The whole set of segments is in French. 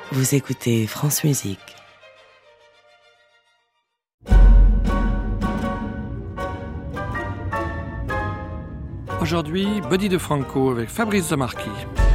Vous écoutez France Musique. Aujourd'hui, Buddy DeFranco avec Fabrice Zamarchi.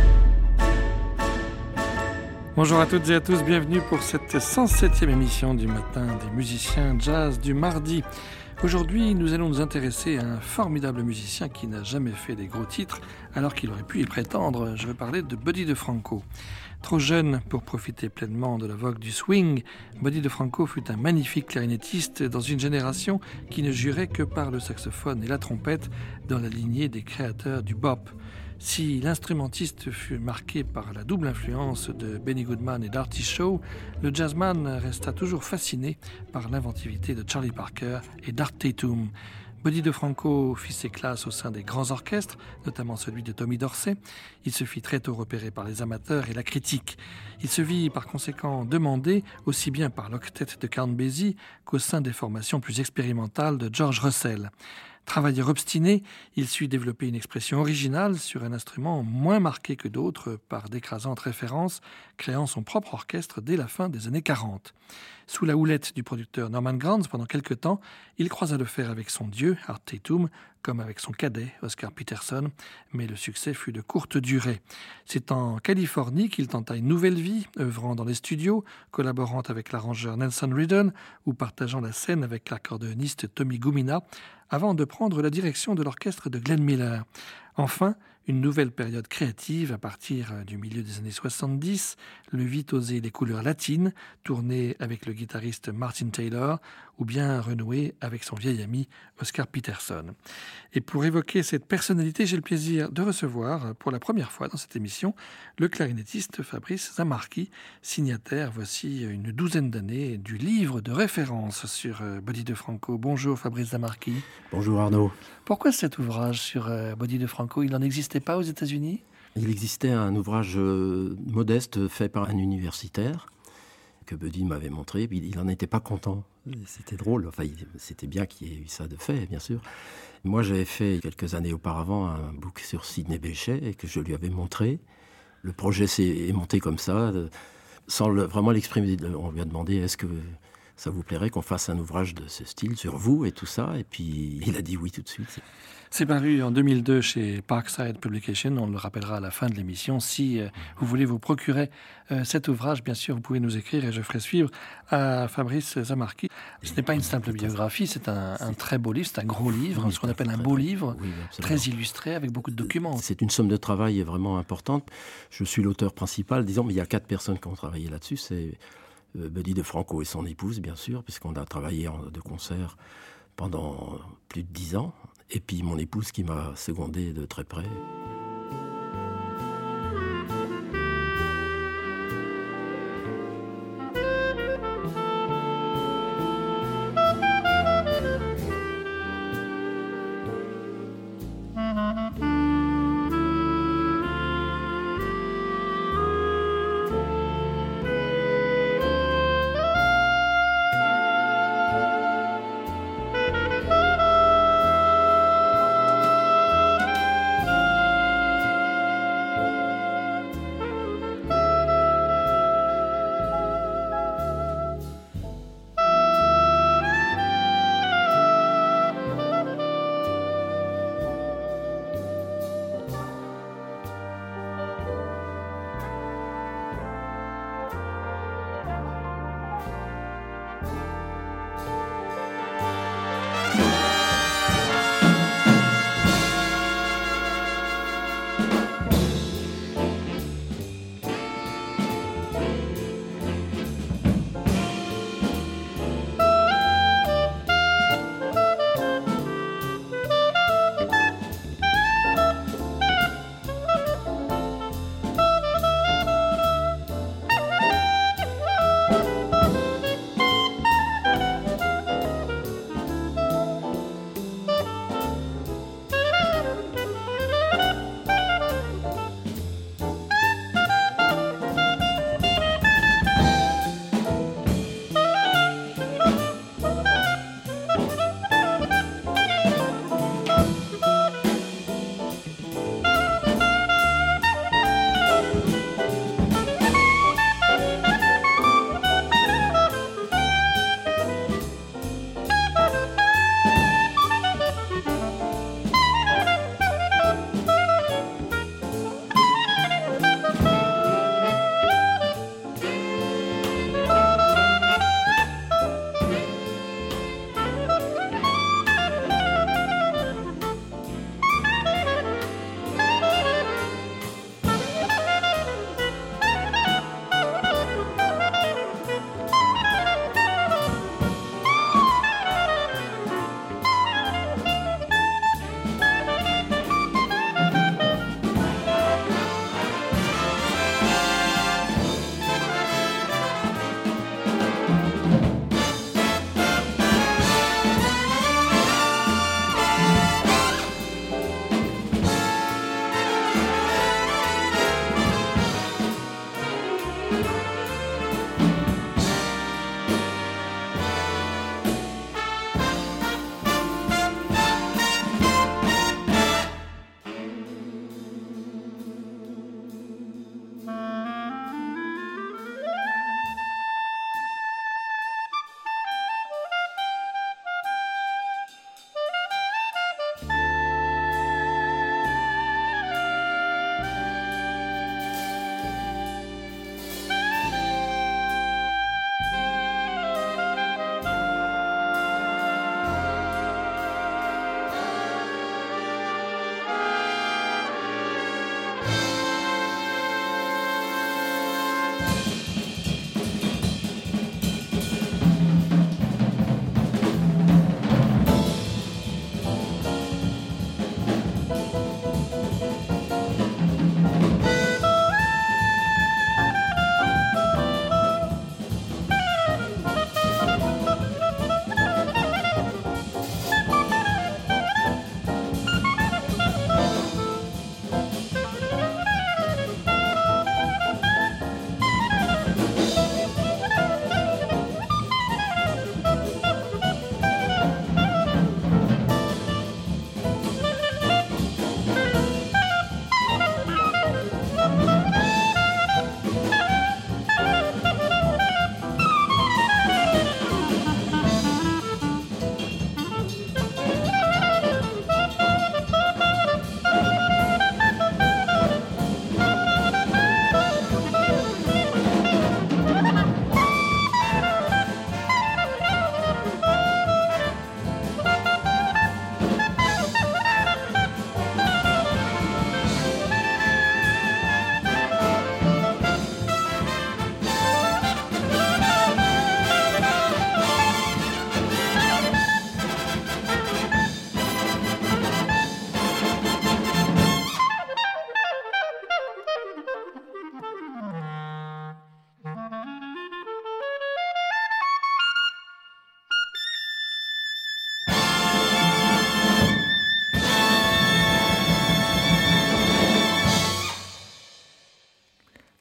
Bonjour à toutes et à tous, bienvenue pour cette 107e émission du matin des musiciens jazz du mardi. Aujourd'hui, nous allons nous intéresser à un formidable musicien qui n'a jamais fait des gros titres, alors qu'il aurait pu y prétendre. Je veux parler de Buddy DeFranco. Trop jeune pour profiter pleinement de la vogue du swing, Buddy DeFranco fut un magnifique clarinettiste dans une génération qui ne jurait que par le saxophone et la trompette dans la lignée des créateurs du bop. Si l'instrumentiste fut marqué par la double influence de Benny Goodman et d'Artie Shaw, le jazzman resta toujours fasciné par l'inventivité de Charlie Parker et d'Art Tatum. Buddy DeFranco fit ses classes au sein des grands orchestres, notamment celui de Tommy Dorsey. Il se fit très tôt repérer par les amateurs et la critique. Il se vit par conséquent demandé aussi bien par l'octet de Count Basie qu'au sein des formations plus expérimentales de George Russell. Travailleur obstiné, il sut développer une expression originale sur un instrument moins marqué que d'autres par d'écrasantes références, créant son propre orchestre dès la fin des années 40. Sous la houlette du producteur Norman Granz pendant quelque temps, il croisa le fer avec son dieu, Art Tatum, comme avec son cadet, Oscar Peterson, mais le succès fut de courte durée. C'est en Californie qu'il tenta une nouvelle vie, œuvrant dans les studios, collaborant avec l'arrangeur Nelson Riddle ou partageant la scène avec l'accordéoniste Tommy Gumina, avant de prendre la direction de l'orchestre de Glenn Miller. Enfin, une nouvelle période créative à partir du milieu des années 70 le vit oser les couleurs latines, tourner avec le guitariste Martin Taylor ou bien renouer avec son vieil ami Oscar Peterson. Et pour évoquer cette personnalité, j'ai le plaisir de recevoir pour la première fois dans cette émission le clarinettiste Fabrice Zamarchi, signataire voici une douzaine d'années du livre de référence sur Buddy DeFranco. Bonjour Fabrice Zamarchi. Bonjour Arnaud. Pourquoi cet ouvrage sur Buddy DeFranco? Il n'en existait pas aux États-Unis? Il existait un ouvrage modeste fait par un universitaire que Buddy m'avait montré, puis il n'en était pas content. C'était drôle, enfin c'était bien qu'il y ait eu ça de fait, bien sûr. Moi j'avais fait quelques années auparavant un book sur Sidney Bechet et que je lui avais montré. Le projet s'est monté comme ça, sans vraiment l'exprimer. On lui a demandé est-ce que ça vous plairait qu'on fasse un ouvrage de ce style sur vous et tout ça, et puis il a dit oui tout de suite. C'est paru en 2002 chez Parkside Publication, on le rappellera à la fin de l'émission. Si vous voulez vous procurer cet ouvrage, bien sûr, vous pouvez nous écrire et je ferai suivre à Fabrice Zamarchi. Ce n'est pas une simple biographie, c'est un très beau livre, c'est un gros livre, ce qu'on appelle un beau livre, très illustré avec beaucoup de documents. C'est une somme de travail vraiment importante. Je suis l'auteur principal, disons, mais il y a 4 personnes qui ont travaillé là-dessus. C'est Buddy DeFranco et son épouse, bien sûr, puisqu'on a travaillé de concert pendant plus de 10 ans. Et puis mon épouse qui m'a secondé de très près.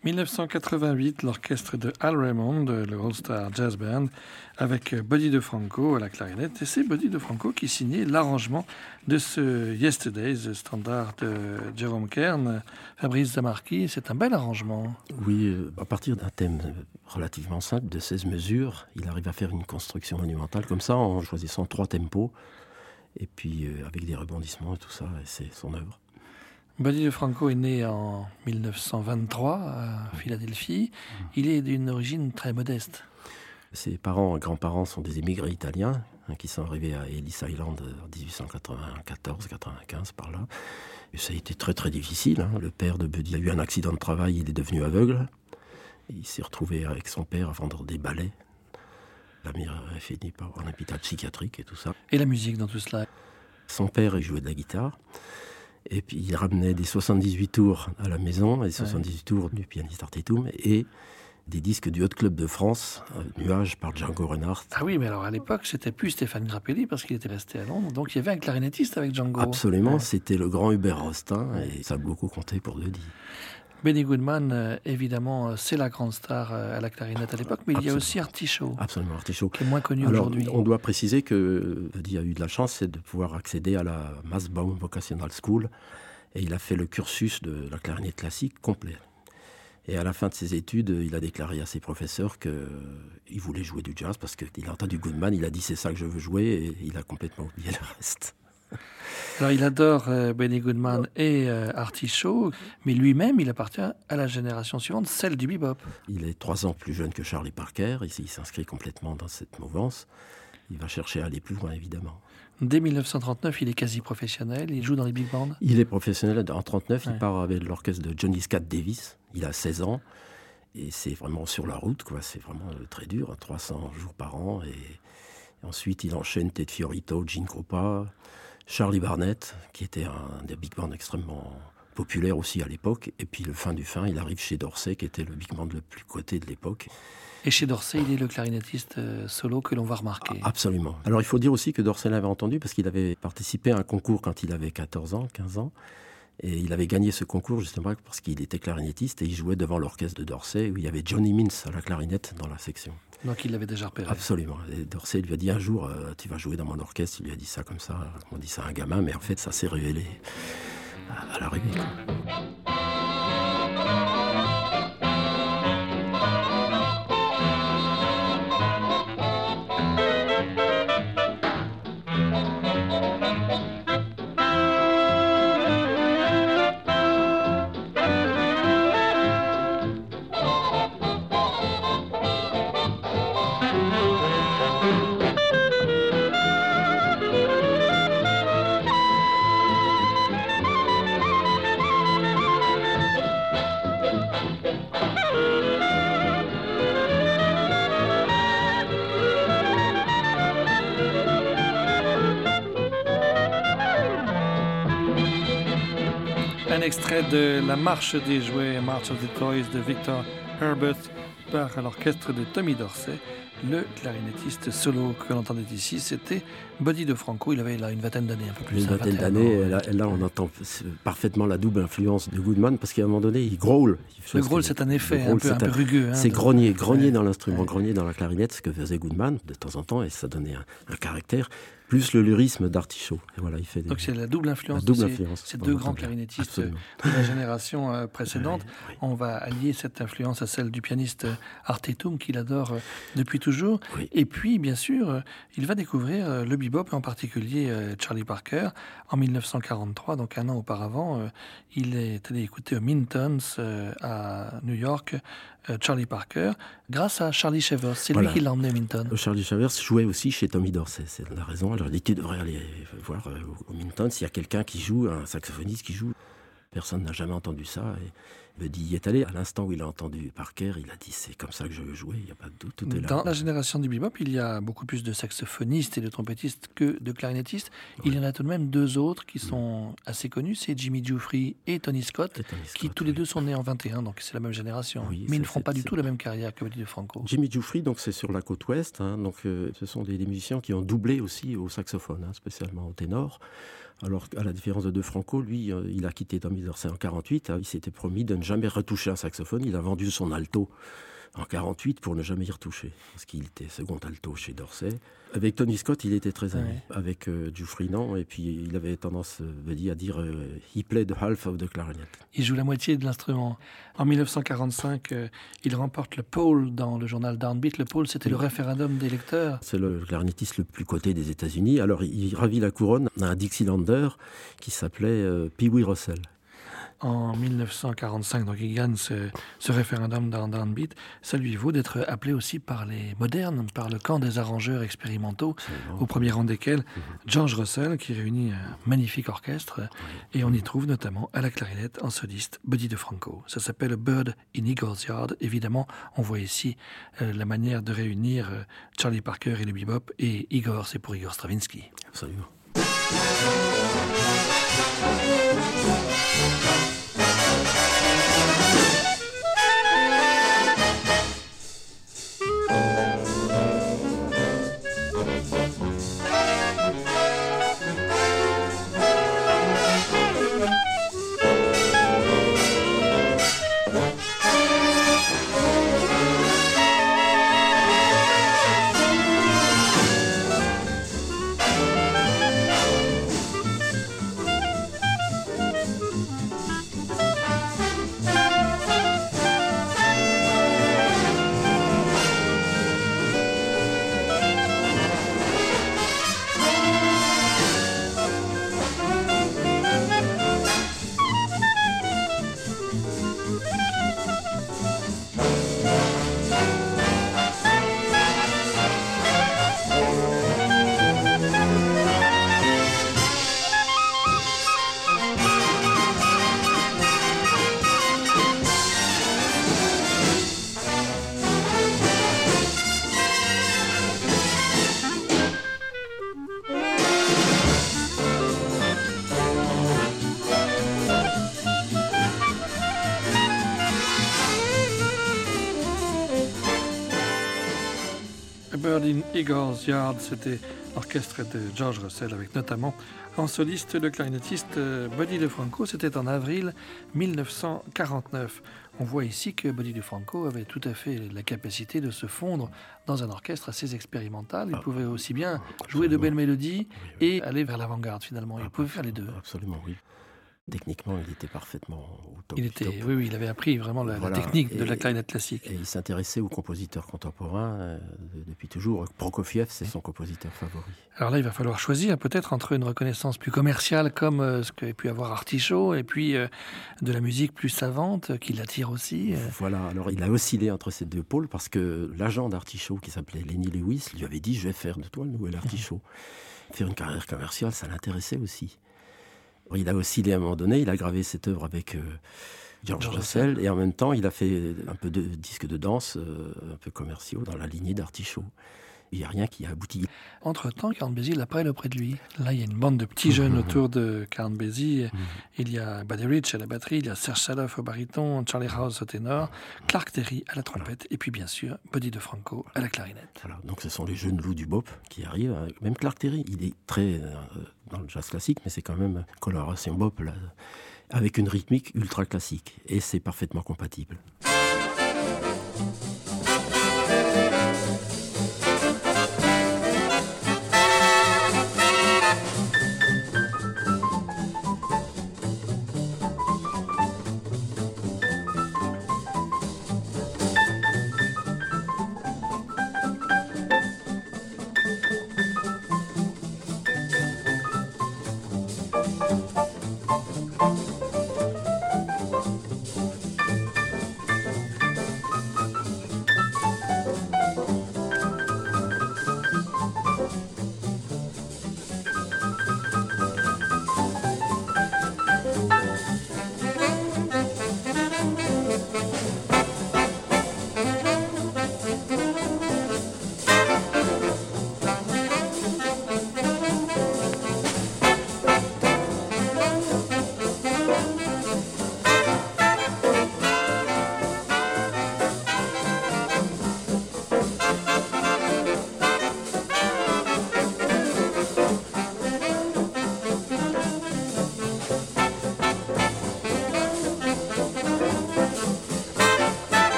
1988, l'orchestre de Al Raymond, le All Star Jazz Band, avec Buddy DeFranco à la clarinette. Et c'est Buddy DeFranco qui signait l'arrangement de ce Yesterdays, standard de Jerome Kern. Fabrice Zamarchi, c'est un bel arrangement. Oui, à partir d'un thème relativement simple de 16 mesures, il arrive à faire une construction monumentale comme ça, en choisissant 3 tempos, et puis avec des rebondissements et tout ça, et c'est son œuvre. Buddy DeFranco est né en 1923 à Philadelphie. Il est d'une origine très modeste. Ses parents, grands-parents sont des émigrés italiens qui sont arrivés à Ellis Island en 1894-95 par là. Et ça a été très très difficile. Le père de Buddy a eu un accident de travail, il est devenu aveugle. Il s'est retrouvé avec son père à vendre des balais. La mère a fini par avoir un hôpital psychiatrique et tout ça. Et la musique dans tout cela? Son père, il jouait de la guitare. Et puis il ramenait des 78 tours à la maison, les 78 tours du pianiste Artetoum, et des disques du Hot Club de France, Nuages par Django Reinhardt. Ah oui, mais alors à l'époque, c'était plus Stéphane Grappelli parce qu'il était resté à Londres, donc il y avait un clarinettiste avec Django. Absolument, c'était le grand Hubert Rostin, et ça a beaucoup compté pour Buddy. Benny Goodman, évidemment, c'est la grande star à la clarinette à l'époque, mais il y a aussi Artie Shaw. Absolument, Artie Shaw. Qui est moins connu Alors, aujourd'hui. On doit préciser que Buddy a eu de la chance, c'est de pouvoir accéder à la Massbaum Vocational School, et il a fait le cursus de la clarinette classique complet. Et à la fin de ses études, il a déclaré à ses professeurs qu'il voulait jouer du jazz, parce qu'il a entendu Goodman, il a dit c'est ça que je veux jouer, et il a complètement oublié le reste. Alors il adore Benny Goodman et Artie Shaw, mais lui-même il appartient à la génération suivante, celle du bebop. Il est 3 ans plus jeune que Charlie Parker, et il s'inscrit complètement dans cette mouvance. Il va chercher à aller plus loin, évidemment. Dès 1939, il est quasi professionnel, il joue dans les big bands. Il est professionnel en 1939, il part avec l'orchestre de Johnny Scott Davis, il a 16 ans, et c'est vraiment sur la route, quoi. C'est vraiment très dur, 300 jours par an, et ensuite il enchaîne Ted Fiorito, Gene Krupa, Charlie Barnett, qui était un des big bands extrêmement populaire aussi à l'époque, et puis le fin du fin, il arrive chez Dorsey, qui était le big band le plus coté de l'époque. Et chez Dorsey, il est le clarinettiste solo que l'on va remarquer. Absolument. Alors il faut dire aussi que Dorsey l'avait entendu parce qu'il avait participé à un concours quand il avait 14 ans, 15 ans. Et il avait gagné ce concours justement parce qu'il était clarinettiste et il jouait devant l'orchestre de Dorsey où il y avait Johnny Mintz à la clarinette dans la section. Donc il l'avait déjà repéré. Absolument. Et Dorsey lui a dit un jour, tu vas jouer dans mon orchestre. Il lui a dit ça comme ça. On dit ça à un gamin, mais en fait ça s'est révélé à l'arrivée. Un extrait de La Marche des Jouets, March of the Toys de Victor Herbert par l'orchestre de Tommy Dorsey. Le clarinettiste solo que l'on entendait ici, c'était Buddy DeFranco. Il avait là une vingtaine d'années, un peu plus. Une vingtaine d'années, là on entend parfaitement la double influence de Goodman parce qu'à un moment donné, il growl. Le growl, c'est un effet un peu rugueux. C'est grogner dans l'instrument, grogner dans la clarinette, ce que faisait Goodman de temps en temps, et ça donnait un caractère. Plus le lyrisme d'Artie Shaw. Et voilà, il fait donc c'est la double influence de ces deux grands clarinettistes de la génération précédente. Oui. On va allier cette influence à celle du pianiste Artetoum qu'il adore depuis toujours. Oui. Et puis, bien sûr, il va découvrir le bebop, et en particulier Charlie Parker. En 1943, donc un an auparavant, il est allé écouter au Mintons à New York, Charlie Parker, grâce à Charlie Shavers. C'est lui qui l'a emmené à Minton. Charlie Shavers jouait aussi chez Tommy Dorsey, c'est la raison. Alors il dit, tu devrais aller voir au Minton s'il y a quelqu'un qui joue, un saxophoniste qui joue. Personne n'a jamais entendu ça. Et Buddy y est allé. À l'instant où il a entendu Parker, il a dit, c'est comme ça que je veux jouer, il n'y a pas de doute, tout est là. Dans la génération du bebop, il y a beaucoup plus de saxophonistes et de trompettistes que de clarinettistes. Oui. Il y en a tout de même deux autres qui sont assez connus, c'est Jimmy Giuffre et Tony Scott, qui tous les deux sont nés en 21, donc c'est la même génération. Oui, mais ils ne feront pas du tout la même carrière que Buddy DeFranco. Jimmy Giuffre, donc c'est sur la côte ouest, donc ce sont des musiciens qui ont doublé aussi au saxophone, spécialement au ténor. Alors, à la différence de DeFranco, lui, il a quitté Tommy Dorsey en 1948. Il s'était promis de ne jamais retoucher un saxophone. Il a vendu son alto en 1948 pour ne jamais y retoucher, parce qu'il était second alto chez Dorsey. Avec Tony Scott, il était très ami, avec Duke Freeland, et puis il avait tendance, Buddy, à dire « He played half of the clarinet ». Il joue la moitié de l'instrument. En 1945, il remporte le pole dans le journal Downbeat. Le pole, c'était le référendum des lecteurs. C'est le clarinettiste le plus coté des États-Unis. Alors, il ravit la couronne à un Dixielandeur qui s'appelait Pee Wee Russell. En 1945, donc il gagne ce référendum dans Downbeat. Ça lui vaut d'être appelé aussi par les modernes, par le camp des arrangeurs expérimentaux, au premier rang desquels George Russell, qui réunit un magnifique orchestre, et on y trouve notamment à la clarinette en soliste Buddy DeFranco. Ça s'appelle A Bird in Eagle's Yard. Évidemment, on voit ici la manière de réunir Charlie Parker et le bebop, et Igor, c'est pour Igor Stravinsky. Absolument. Bird in Eagle's Yard, c'était l'orchestre de George Russell avec notamment en soliste le clarinettiste Buddy DeFranco. C'était en avril 1949. On voit ici que Buddy DeFranco avait tout à fait la capacité de se fondre dans un orchestre assez expérimental. Il pouvait aussi bien jouer de belles mélodies et aller vers l'avant-garde finalement. Il pouvait faire les deux. Absolument, oui. Techniquement, il était parfaitement au top. Oui, il avait appris vraiment la technique de la clarinette classique. Et il s'intéressait aux compositeurs contemporains depuis toujours. Prokofiev, c'est son compositeur favori. Alors là, il va falloir choisir peut-être entre une reconnaissance plus commerciale comme ce qu'avait pu avoir Artichaut et puis de la musique plus savante qui l'attire aussi. Voilà, alors il a oscillé entre ces deux pôles parce que l'agent d'Artichaut qui s'appelait Lenny Lewis lui avait dit « Je vais faire de toi le nouvel Artichaut ». Faire une carrière commerciale, ça l'intéressait aussi. Il a oscillé à un moment donné, il a gravé cette œuvre avec George Russell et en même temps il a fait un peu de disques de danse un peu commerciaux dans la lignée d'Artichaut. Il n'y a rien qui a abouti. Entre-temps, Count Basie l'appelle auprès de lui. Là, il y a une bande de petits jeunes autour de Count Basie. Il y a Buddy Rich à la batterie, il y a Serge Saloff au baryton, Charlie House au ténor, Clark Terry à la trompette et puis bien sûr Buddy DeFranco à la clarinette. Voilà, donc ce sont les jeunes loups du bop qui arrivent. Même Clark Terry, il est très dans le jazz classique, mais c'est quand même coloration bop là, avec une rythmique ultra classique et c'est parfaitement compatible.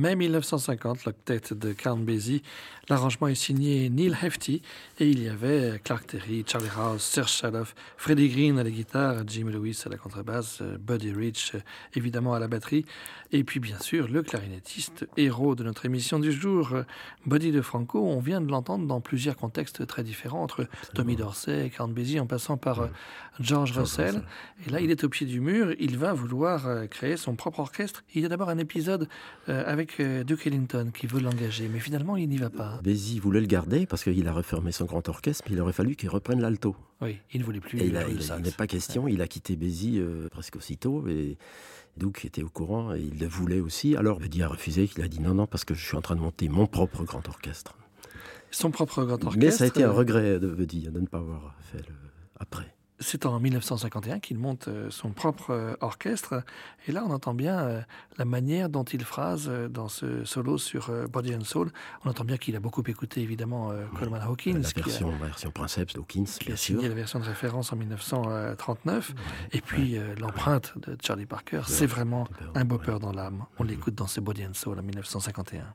Mai 1950, l'octet de Count Basie. L'arrangement est signé Neil Hefti et il y avait Clark Terry, Charlie House, Serge Chaloff, Freddie Green à la guitare, Jimmy Lewis à la contrebasse, Buddy Rich évidemment à la batterie et puis bien sûr le clarinettiste héros de notre émission du jour, Buddy DeFranco. On vient de l'entendre dans plusieurs contextes très différents entre Tommy Dorsey et Count Basie en passant par George Russell. Et là il est au pied du mur, il va vouloir créer son propre orchestre. Il y a d'abord un épisode avec Duke Ellington qui veut l'engager, mais finalement il n'y va pas. Basie voulait le garder parce qu'il a refermé son grand orchestre, mais il aurait fallu qu'il reprenne l'alto. Oui, il ne voulait plus. Et il n'est pas question, il a quitté Basie presque aussitôt, et Duke était au courant, et il le voulait aussi. Alors Buddy a refusé, il a dit non, parce que je suis en train de monter mon propre grand orchestre. Son propre grand orchestre. Mais ça a été un regret de Buddy de ne pas avoir fait après. C'est en 1951 qu'il monte son propre orchestre. Et là, on entend bien la manière dont il phrase dans ce solo sur Body and Soul. On entend bien qu'il a beaucoup écouté, évidemment, Coleman Hawkins. La version Princeps d'Hawkins, qui a signé la version de référence en 1939. Et puis, l'empreinte de Charlie Parker, c'est vraiment un bopper dans l'âme. On l'écoute dans ce Body and Soul en 1951.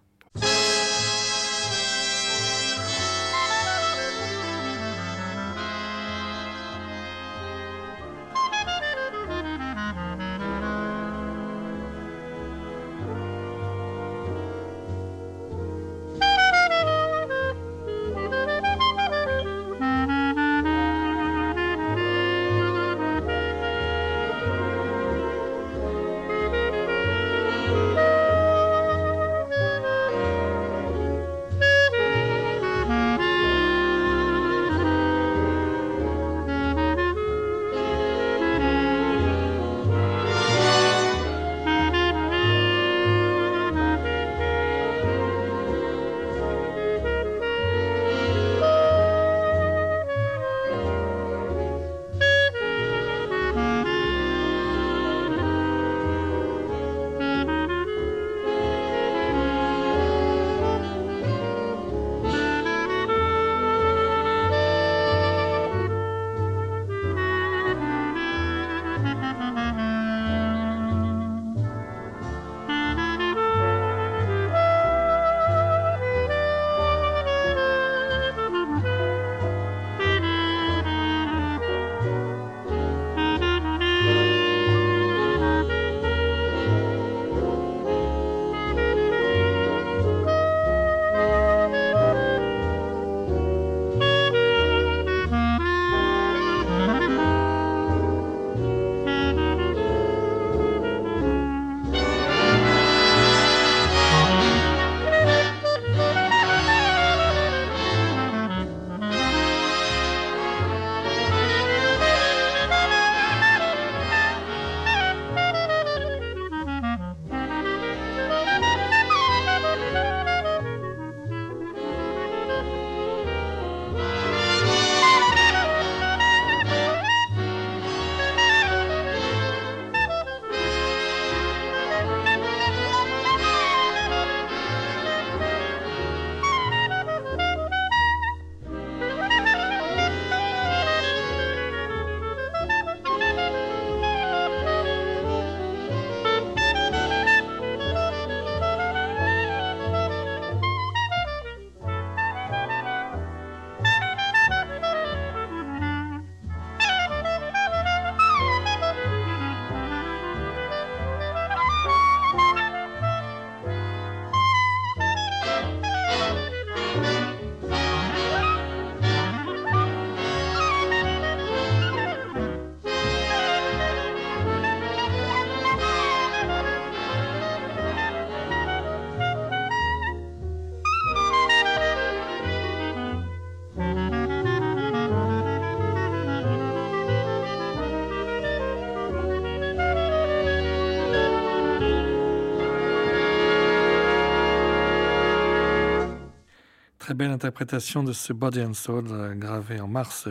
Très belle interprétation de ce Body and Soul gravé en mars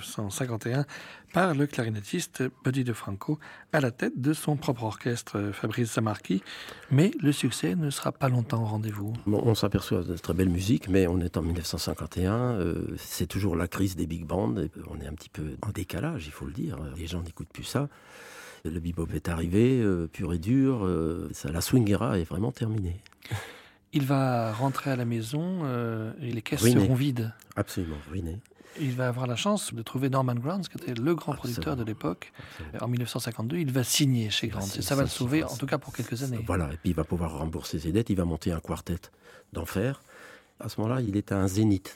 1951 par le clarinettiste Buddy DeFranco à la tête de son propre orchestre Fabrice Zamarchi. Mais le succès ne sera pas longtemps au rendez-vous. Bon, on s'aperçoit de très belle musique, mais on est en 1951, c'est toujours la crise des big bands, on est un petit peu en décalage, il faut le dire, les gens n'écoutent plus ça. Le bebop est arrivé, pur et dur, la swing era est vraiment terminée. Il va rentrer à la maison et les caisses Ruiné. seront vides. Absolument, ruiné. Il va avoir la chance de trouver Norman Granz, qui était le grand producteur de l'époque. En 1952, il va signer chez Granz. Et ça va le sauver, en tout cas pour quelques années. Voilà, et puis il va pouvoir rembourser ses dettes. Il va monter un quartet d'enfer. À ce moment-là, il est à un zénith,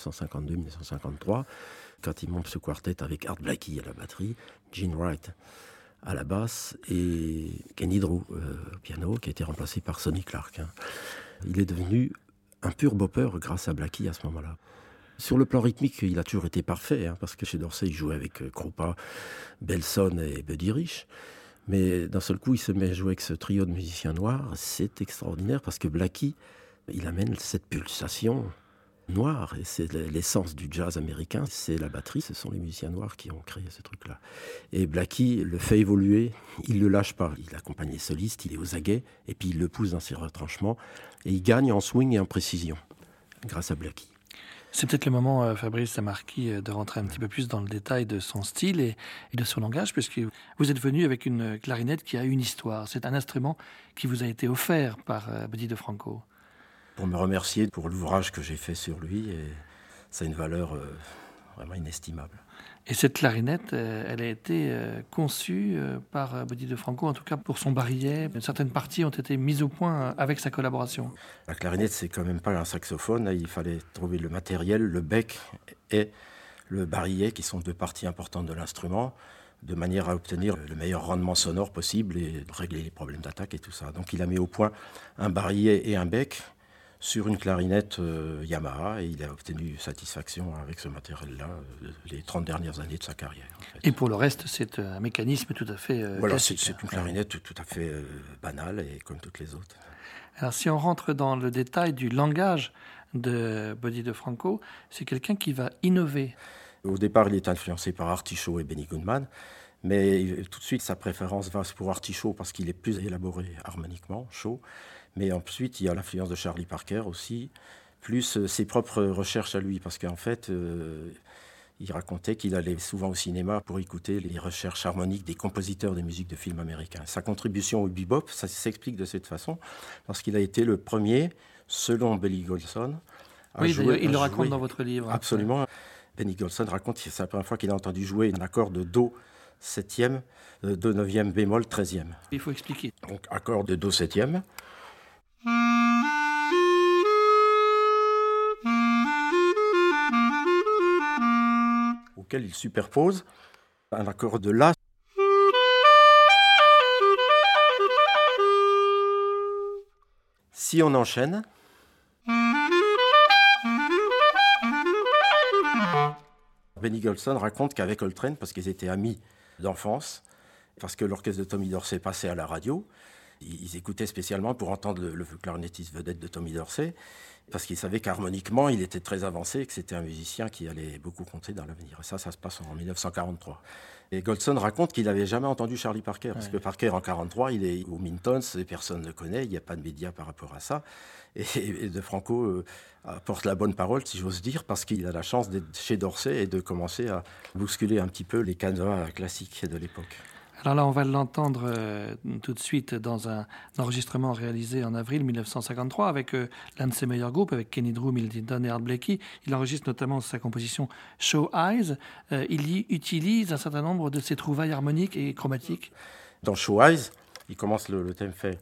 1952-1953, quand il monte ce quartet avec Art Blakey à la batterie, Gene Wright à la basse et Kenny Drew au piano, qui a été remplacé par Sonny Clark. Il est devenu un pur bopper grâce à Blakey à ce moment-là. Sur le plan rythmique, il a toujours été parfait, parce que chez Dorsey, il jouait avec Krupa, Belson et Buddy Rich. Mais d'un seul coup, il se met à jouer avec ce trio de musiciens noirs. C'est extraordinaire parce que Blakey, il amène cette pulsation noire. Et c'est l'essence du jazz américain, c'est la batterie, ce sont les musiciens noirs qui ont créé ce truc-là. Et Blakey le fait évoluer, il ne le lâche pas. Il accompagne les solistes, il est aux aguets, et puis il le pousse dans ses retranchements. Et il gagne en swing et en précision, grâce à Blakey. C'est peut-être le moment, Fabrice Amarqui, de rentrer un petit peu plus dans le détail de son style et de son langage, puisque vous êtes venu avec une clarinette qui a une histoire. C'est un instrument qui vous a été offert par Buddy DeFranco. Pour me remercier pour l'ouvrage que j'ai fait sur lui, et ça a une valeur vraiment inestimable. Et cette clarinette, elle a été conçue par Buddy DeFranco, en tout cas pour son barillet. Certaines parties ont été mises au point avec sa collaboration. La clarinette, c'est quand même pas un saxophone. Il fallait trouver le matériel, le bec et le barillet, qui sont deux parties importantes de l'instrument, de manière à obtenir le meilleur rendement sonore possible et régler les problèmes d'attaque et tout ça. Donc il a mis au point un barillet et un bec sur une clarinette Yamaha, et il a obtenu satisfaction avec ce matériel-là les 30 dernières années de sa carrière. En fait. Et pour le reste, c'est un mécanisme tout à fait classique. C'est une clarinette tout à fait banale, et comme toutes les autres. Alors si on rentre dans le détail du langage de Buddy DeFranco, c'est quelqu'un qui va innover. Au départ, il est influencé par Artie Shaw et Benny Goodman, mais tout de suite, sa préférence va pour Artie Shaw parce qu'il est plus élaboré harmoniquement, Shaw. Mais ensuite, il y a l'influence de Charlie Parker aussi, plus ses propres recherches à lui, parce qu'en fait, il racontait qu'il allait souvent au cinéma pour écouter les recherches harmoniques des compositeurs des musiques de films américains. Sa contribution au bebop, ça s'explique de cette façon, parce qu'il a été le premier, selon Benny Golson, à jouer. Il le raconte dans votre livre. Absolument. Benny Golson raconte que c'est la première fois qu'il a entendu jouer un accord de Do 7e, Do 9e bémol 13e. Il faut expliquer. Donc accord de Do 7e. Auquel il superpose un accord de La. Si on enchaîne, Benny Golson raconte qu'avec Coltrane, parce qu'ils étaient amis d'enfance, parce que l'orchestre de Tommy Dorsey passait à la radio, ils écoutaient spécialement pour entendre le clarinettiste vedette de Tommy Dorsey, parce qu'ils savaient qu'harmoniquement, il était très avancé et que c'était un musicien qui allait beaucoup compter dans l'avenir. Et ça se passe en 1943. Et Golson raconte qu'il n'avait jamais entendu Charlie Parker, parce que Parker, en 1943, il est au Mintons, et personne ne le connaît, il n'y a pas de médias par rapport à ça. Et DeFranco apporte la bonne parole, si j'ose dire, parce qu'il a la chance d'être chez Dorsey et de commencer à bousculer un petit peu les canevas classiques de l'époque. Alors là, on va l'entendre tout de suite dans un enregistrement réalisé en avril 1953 avec l'un de ses meilleurs groupes, avec Kenny Drew, Milt Hinton et Art Blakey. Il enregistre notamment sa composition Show Eyes. Il y utilise un certain nombre de ses trouvailles harmoniques et chromatiques. Dans Show Eyes, il commence le thème fait.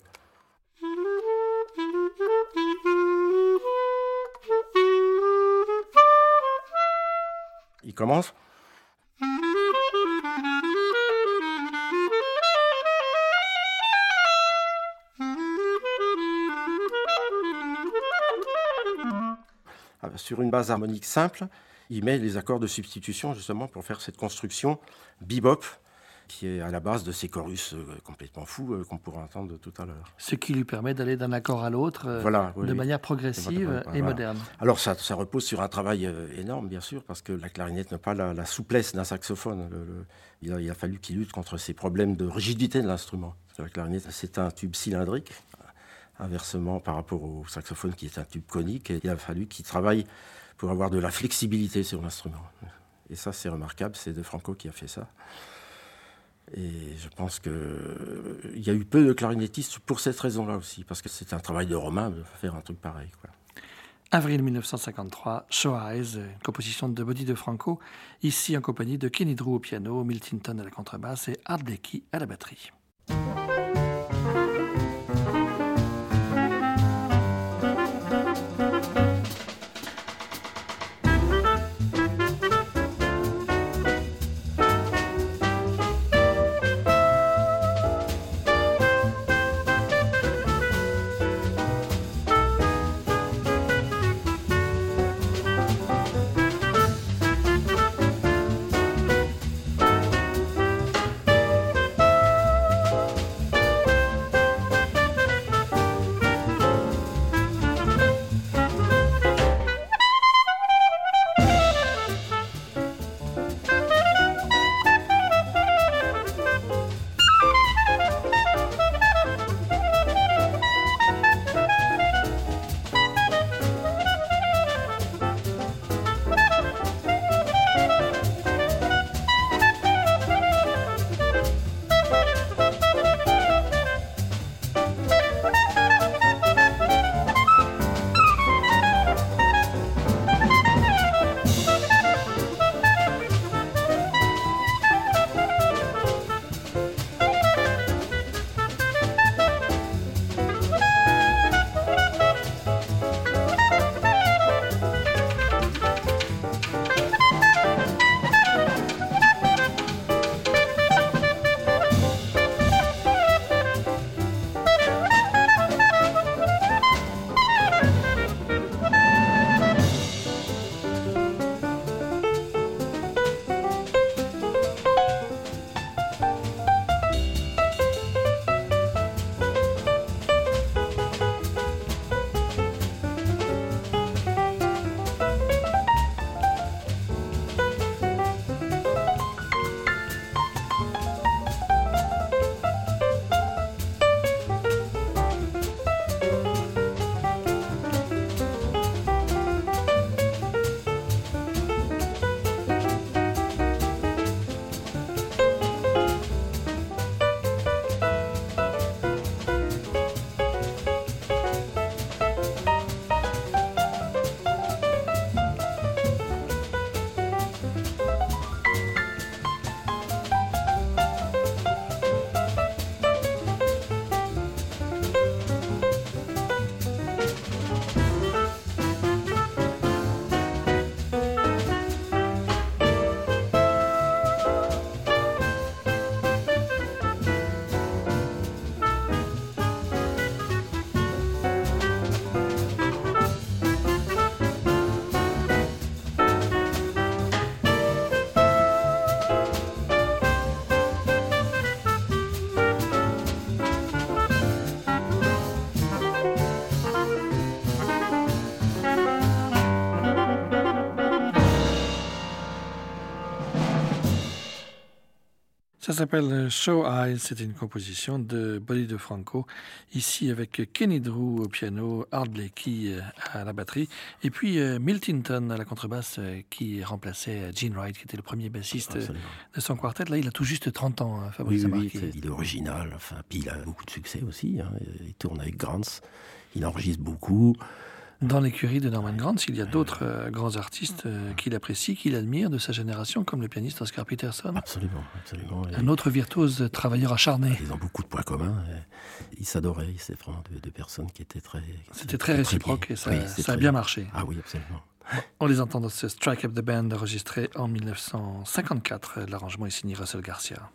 Il commence. Sur une base harmonique simple, il met les accords de substitution justement pour faire cette construction bebop qui est à la base de ces chorus complètement fous qu'on pourra entendre tout à l'heure. Ce qui lui permet d'aller d'un accord à l'autre de manière progressive et moderne. Alors ça repose sur un travail énorme, bien sûr, parce que la clarinette n'a pas la souplesse d'un saxophone. Il a fallu qu'il lutte contre ces problèmes de rigidité de l'instrument. Parce que la clarinette, c'est un tube cylindrique, inversement par rapport au saxophone qui est un tube conique. Et il a fallu qu'il travaille pour avoir de la flexibilité sur l'instrument. Et ça, c'est remarquable, c'est DeFranco qui a fait ça. Et je pense qu'il y a eu peu de clarinettistes pour cette raison-là aussi, parce que c'est un travail de Romain de faire un truc pareil, quoi. Avril 1953, Show Eyes, une composition de Buddy DeFranco, ici en compagnie de Kenny Drew au piano, Milt Hinton à la contrebasse et Art Blakey à la batterie. Ça s'appelle Show Eyes, c'est une composition de Buddy DeFranco, ici avec Kenny Drew au piano, Art Blakey à la batterie, et puis Milt Hinton à la contrebasse qui remplaçait Gene Wright, qui était le premier bassiste de son quartet. Là, il a tout juste 30 ans, Fabrice Amarchi. Oui, il est original, enfin, puis il a beaucoup de succès aussi, hein. Il tourne avec Grants, il enregistre beaucoup. Dans l'écurie de Norman Granz, il y a d'autres grands artistes qu'il apprécie, qu'il admire de sa génération, comme le pianiste Oscar Peterson. Absolument, absolument. Un autre virtuose travailleur acharné. Ils ont beaucoup de points communs. Ils s'adoraient. C'est vraiment deux personnes qui étaient très... C'était très réciproque et ça a bien marché. Ah oui, absolument. On les entend dans ce Strike Up the Band enregistré en 1954. L'arrangement est signé Russell Garcia.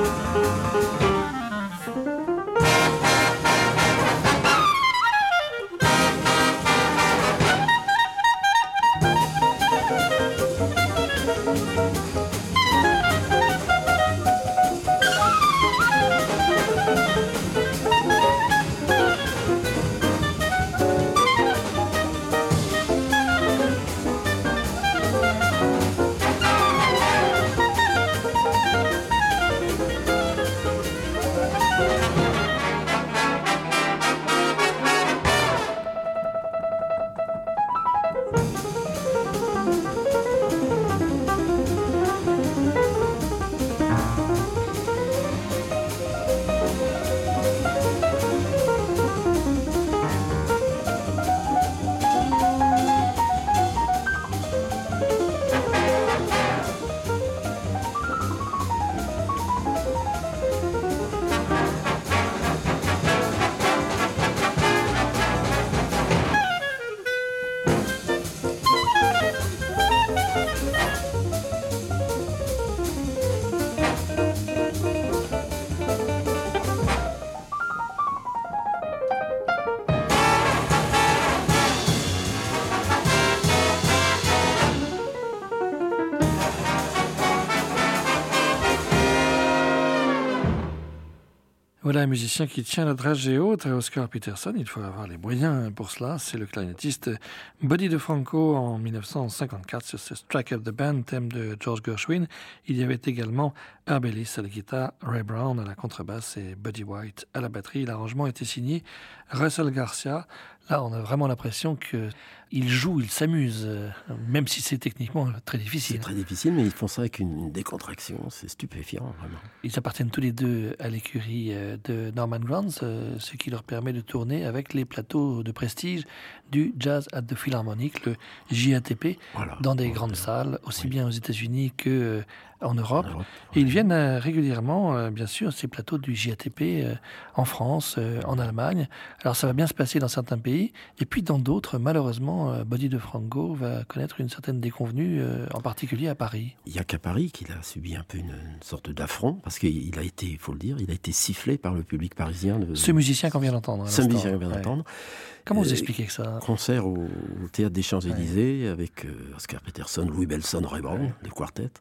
Voilà un musicien qui tient la dragée haute à Oscar Peterson. Il faut avoir les moyens pour cela. C'est le clarinettiste Buddy DeFranco en 1954 sur ce Strike Up the Band, thème de George Gershwin. Il y avait également Herb Ellis à la guitare, Ray Brown à la contrebasse et Buddy White à la batterie. L'arrangement était signé Russell Garcia. Là, on a vraiment l'impression qu'il joue, il s'amuse, même si c'est techniquement très difficile. C'est très difficile, mais ils font ça avec une décontraction. C'est stupéfiant, vraiment. Ils appartiennent tous les deux à l'écurie de Norman Granz, ce qui leur permet de tourner avec les plateaux de prestige du Jazz at the Philharmonic, le JATP, voilà, dans des grandes salles, aussi bien aux États-Unis que en Europe. Et ils viennent régulièrement, bien sûr, ces plateaux du JATP en France, en Allemagne. Alors ça va bien se passer dans certains pays, et puis dans d'autres, malheureusement, Buddy DeFranco va connaître une certaine déconvenue, en particulier à Paris. Il n'y a qu'à Paris qu'il a subi un peu une sorte d'affront, parce qu'il a été, il faut le dire, il a été sifflé par le public parisien. Ce musicien qu'on vient d'entendre. Ce musicien qu'on vient d'entendre. Comment vous expliquez ça ? Concert au Théâtre des Champs-Élysées, avec Oscar Peterson, Louis Bellson, Ray Brown, le quartet.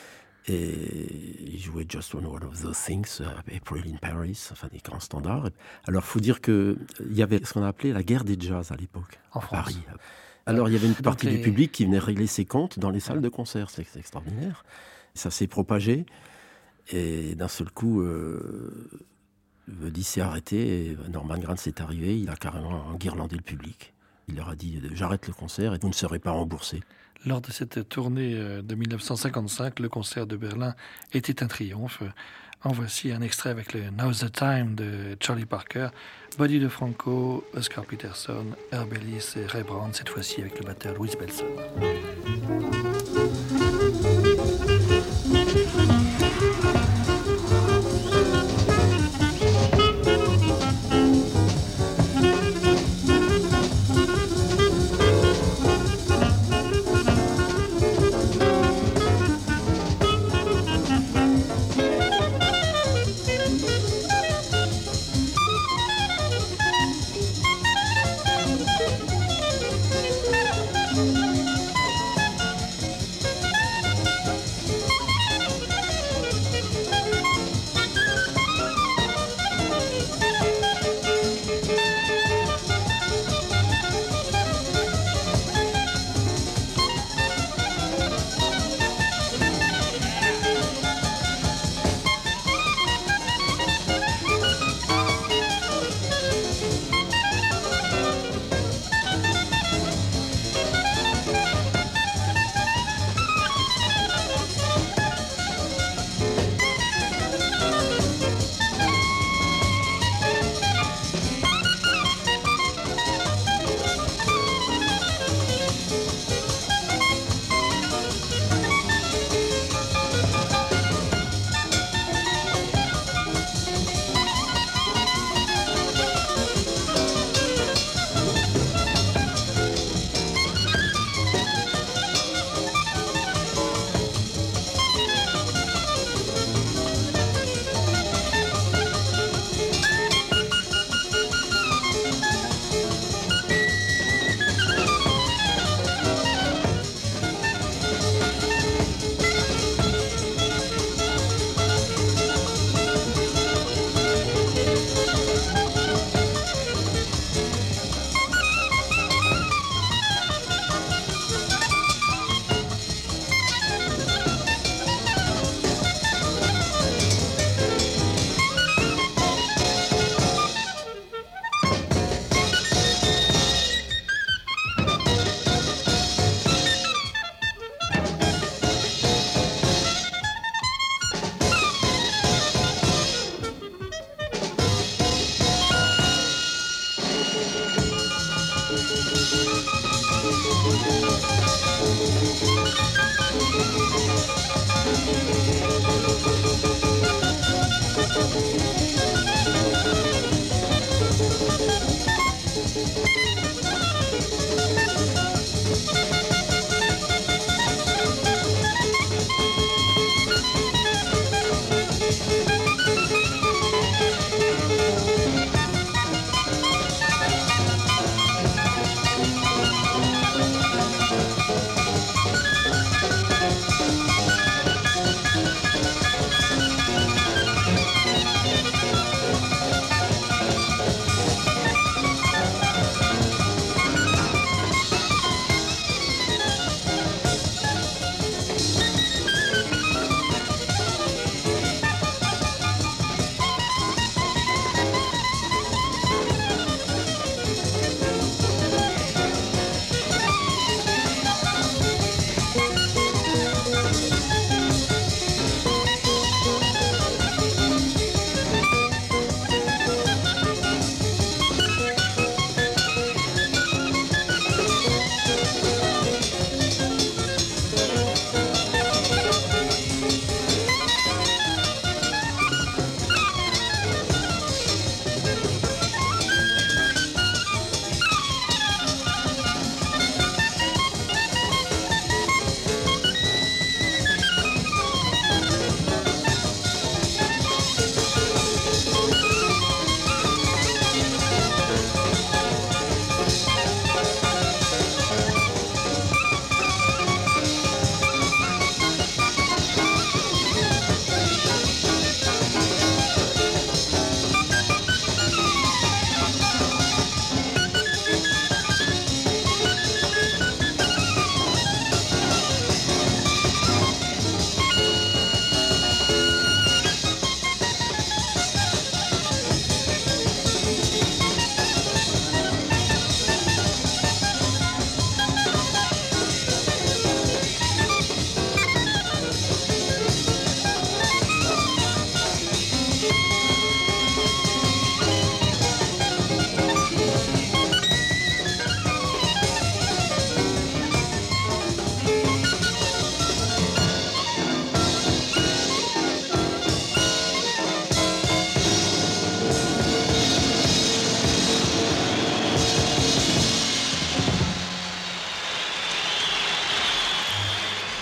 Et il jouait Just One of Those Things, April in Paris, enfin des grands standards. Alors, il faut dire qu'il y avait ce qu'on a appelé la guerre des jazz à l'époque, en France. Paris. Alors, il y avait une partie du public qui venait régler ses comptes dans les salles de concert. C'est extraordinaire. Ça s'est propagé. Et d'un seul coup, Buddy s'est arrêté. Et Norman Granz est arrivé. Il a carrément enguirlandé le public. Il leur a dit « J'arrête le concert et vous ne serez pas remboursés ». Lors de cette tournée de 1955, le concert de Berlin était un triomphe. En voici un extrait avec le Now's the Time de Charlie Parker, Buddy DeFranco, Oscar Peterson, Herb Ellis et Ray Brown, cette fois-ci avec le batteur Louis Bellson.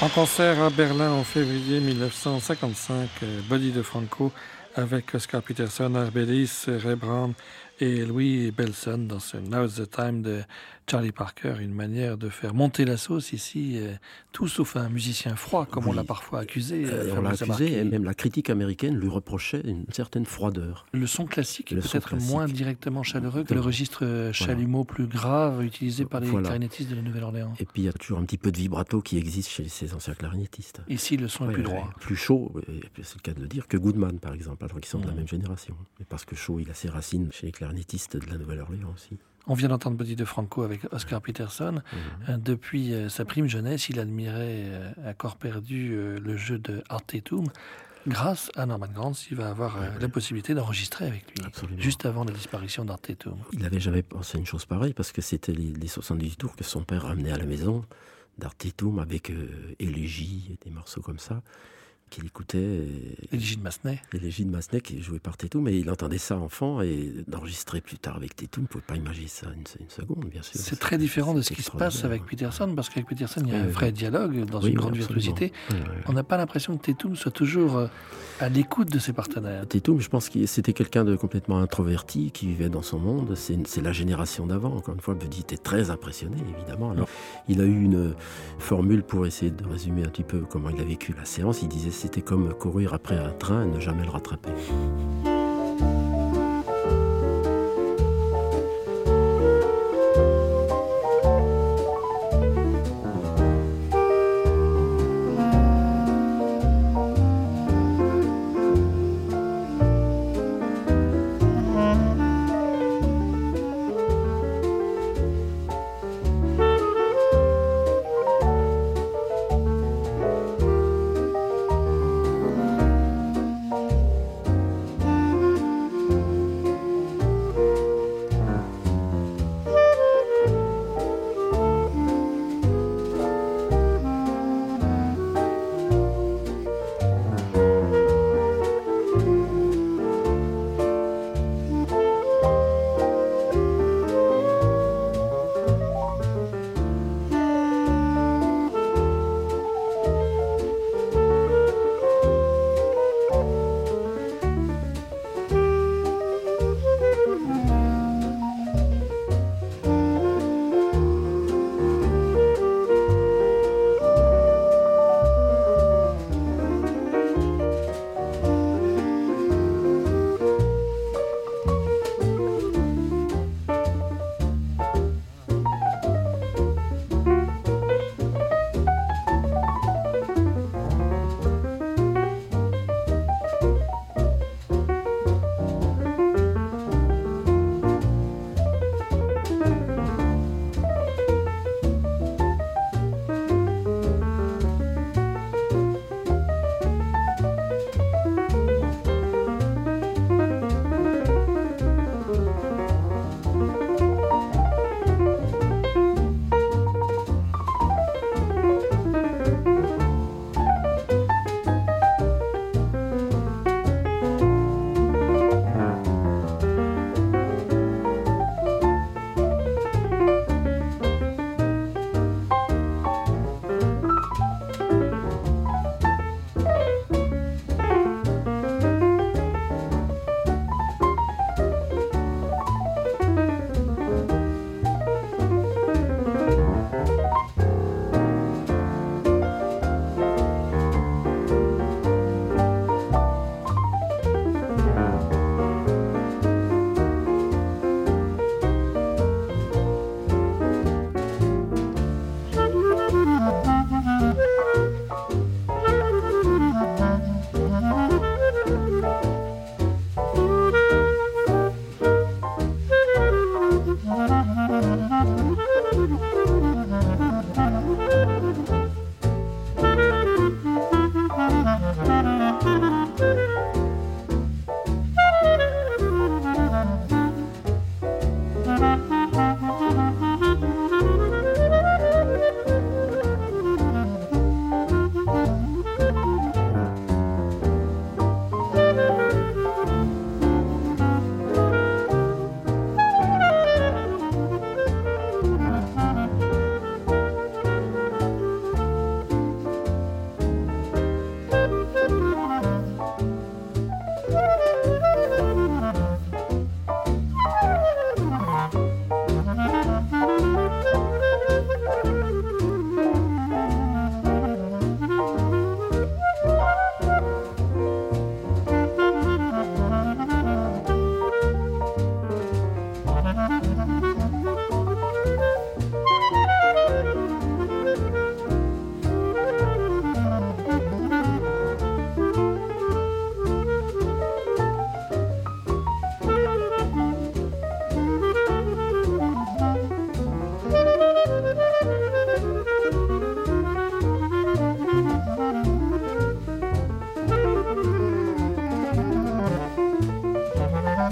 concert à Berlin en février 1955, Buddy DeFranco avec Oscar Peterson, Arbelis, Ray Brown et Louis Bellson dans ce Now's the Time de Charlie Parker, une manière de faire monter la sauce ici, tout sauf un musicien froid, comme on l'a parfois accusé. On l'a accusé, et même la critique américaine lui reprochait une certaine froideur. Le son classique est peut-être moins directement chaleureux que le registre chalumeau plus grave utilisé par les clarinettistes de la Nouvelle-Orléans. Et puis il y a toujours un petit peu de vibrato qui existe chez ces anciens clarinettistes. Ici, le son est plus droit. Plus chaud, c'est le cas de le dire, que Goodman, par exemple, alors qu'ils sont de la même génération. Mais parce que Shaw, il a ses racines chez les clarinettistes de la Nouvelle-Orléans aussi. On vient d'entendre Buddy DeFranco avec Oscar Peterson. Depuis sa prime jeunesse, il admirait à corps perdu le jeu de Art Tatum. Grâce à Norman Granz, il va avoir la possibilité d'enregistrer avec lui, juste avant la disparition d'Art Tatum. Il n'avait jamais pensé à une chose pareille, parce que c'était les 78 tours que son père ramenait à la maison, d'Art Tatum, avec Élégie et des morceaux comme ça, qu'il écoutait. Élégie de Massenet. Élégie de Massenet, qui jouait par Tatum, et il entendait ça enfant, et d'enregistrer plus tard avec Tatum, on ne pouvait pas imaginer ça une seconde, bien sûr. C'est très différent de ce qui se passe avec Peterson, parce qu'avec Peterson, il y a un vrai dialogue dans une grande virtuosité. On n'a pas l'impression que Tatum soit toujours à l'écoute de ses partenaires. Tatum, je pense que c'était quelqu'un de complètement introverti, qui vivait dans son monde. C'est la génération d'avant. Encore une fois, Buddy était très impressionné, évidemment. Alors, il a eu une formule pour essayer de résumer un petit peu comment il a vécu la séance. Il disait c'était comme courir après un train et ne jamais le rattraper.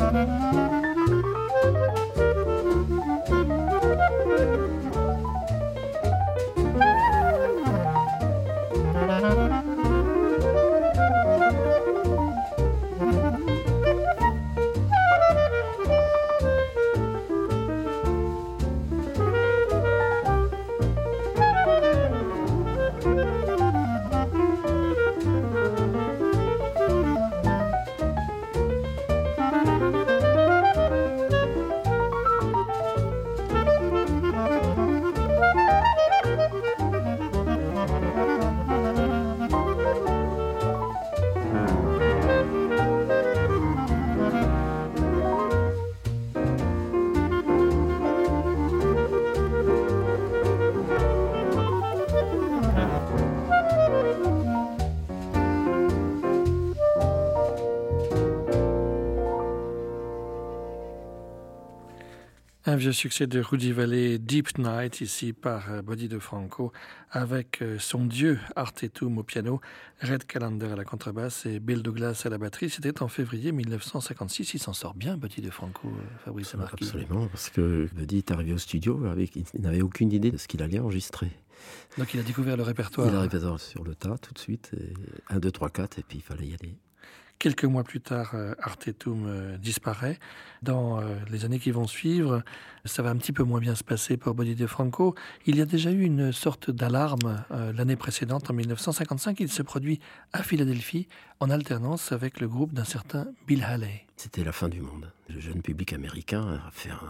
Un vieux succès de Rudy Vallée, Deep Night, ici par Buddy DeFranco, avec son dieu Art Tatum au piano, Red Callender à la contrebasse et Bill Douglas à la batterie. C'était en février 1956. Il s'en sort bien, Buddy DeFranco, Fabrice Marquis. Absolument, parce que Buddy est arrivé au studio, il n'avait aucune idée de ce qu'il allait enregistrer. Donc il a découvert le répertoire. Il a répertoire sur le tas tout de suite, 1, 2, 3, 4, et puis il fallait y aller. Quelques mois plus tard, Art Tatum disparaît. Dans les années qui vont suivre, ça va un petit peu moins bien se passer pour Buddy DeFranco. Il y a déjà eu une sorte d'alarme l'année précédente, en 1955. Il se produit à Philadelphie en alternance avec le groupe d'un certain Bill Haley. C'était la fin du monde. Le jeune public américain a fait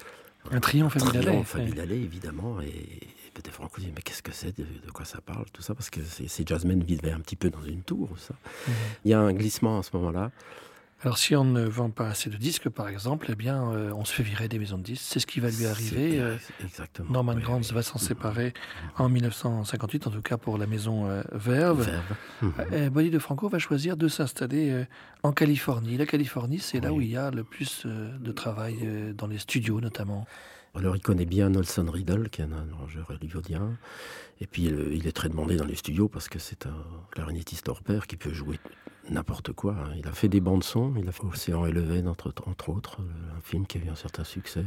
un triomphe à Bill Haley, évidemment, et DeFranco dit mais qu'est-ce que c'est, de quoi ça parle, tout ça, parce que ces jazzmen vivaient un petit peu dans une tour, ça. Il y a un glissement à ce moment-là. Alors si on ne vend pas assez de disques, par exemple, eh bien, on se fait virer des maisons de disques. C'est ce qui va lui arriver. Exactement. Norman Granz va s'en séparer en 1958, en tout cas pour la maison Verve. Buddy DeFranco va choisir de s'installer en Californie. La Californie, c'est là où il y a le plus de travail dans les studios, notamment. Alors, il connaît bien Nelson Riddle, qui est un arrangeur hollywoodien. Et puis, il est très demandé dans les studios parce que c'est un clarinettiste hors pair qui peut jouer n'importe quoi. Il a fait des bandes-sons. Il a fait Océan élevé, entre autres, un film qui a eu un certain succès.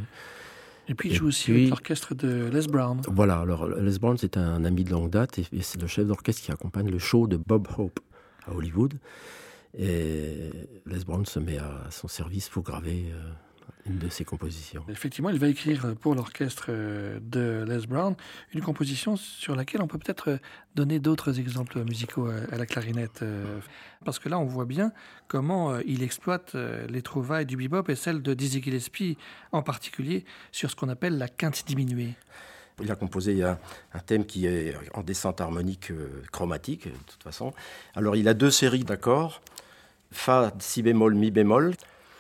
Et puis, il joue aussi avec l'orchestre de Les Brown. Voilà. Alors, Les Brown, c'est un ami de longue date. Et c'est le chef d'orchestre qui accompagne le show de Bob Hope à Hollywood. Et Les Brown se met à son service pour graver une de ses compositions. Effectivement, il va écrire pour l'orchestre de Les Brown une composition sur laquelle on peut peut-être donner d'autres exemples musicaux à la clarinette. Parce que là, on voit bien comment il exploite les trouvailles du bebop et celles de Dizzy Gillespie, en particulier sur ce qu'on appelle la quinte diminuée. Il a composé un thème qui est en descente harmonique chromatique, de toute façon. Alors, il a 2 séries d'accords, Fa, Si bémol, Mi bémol.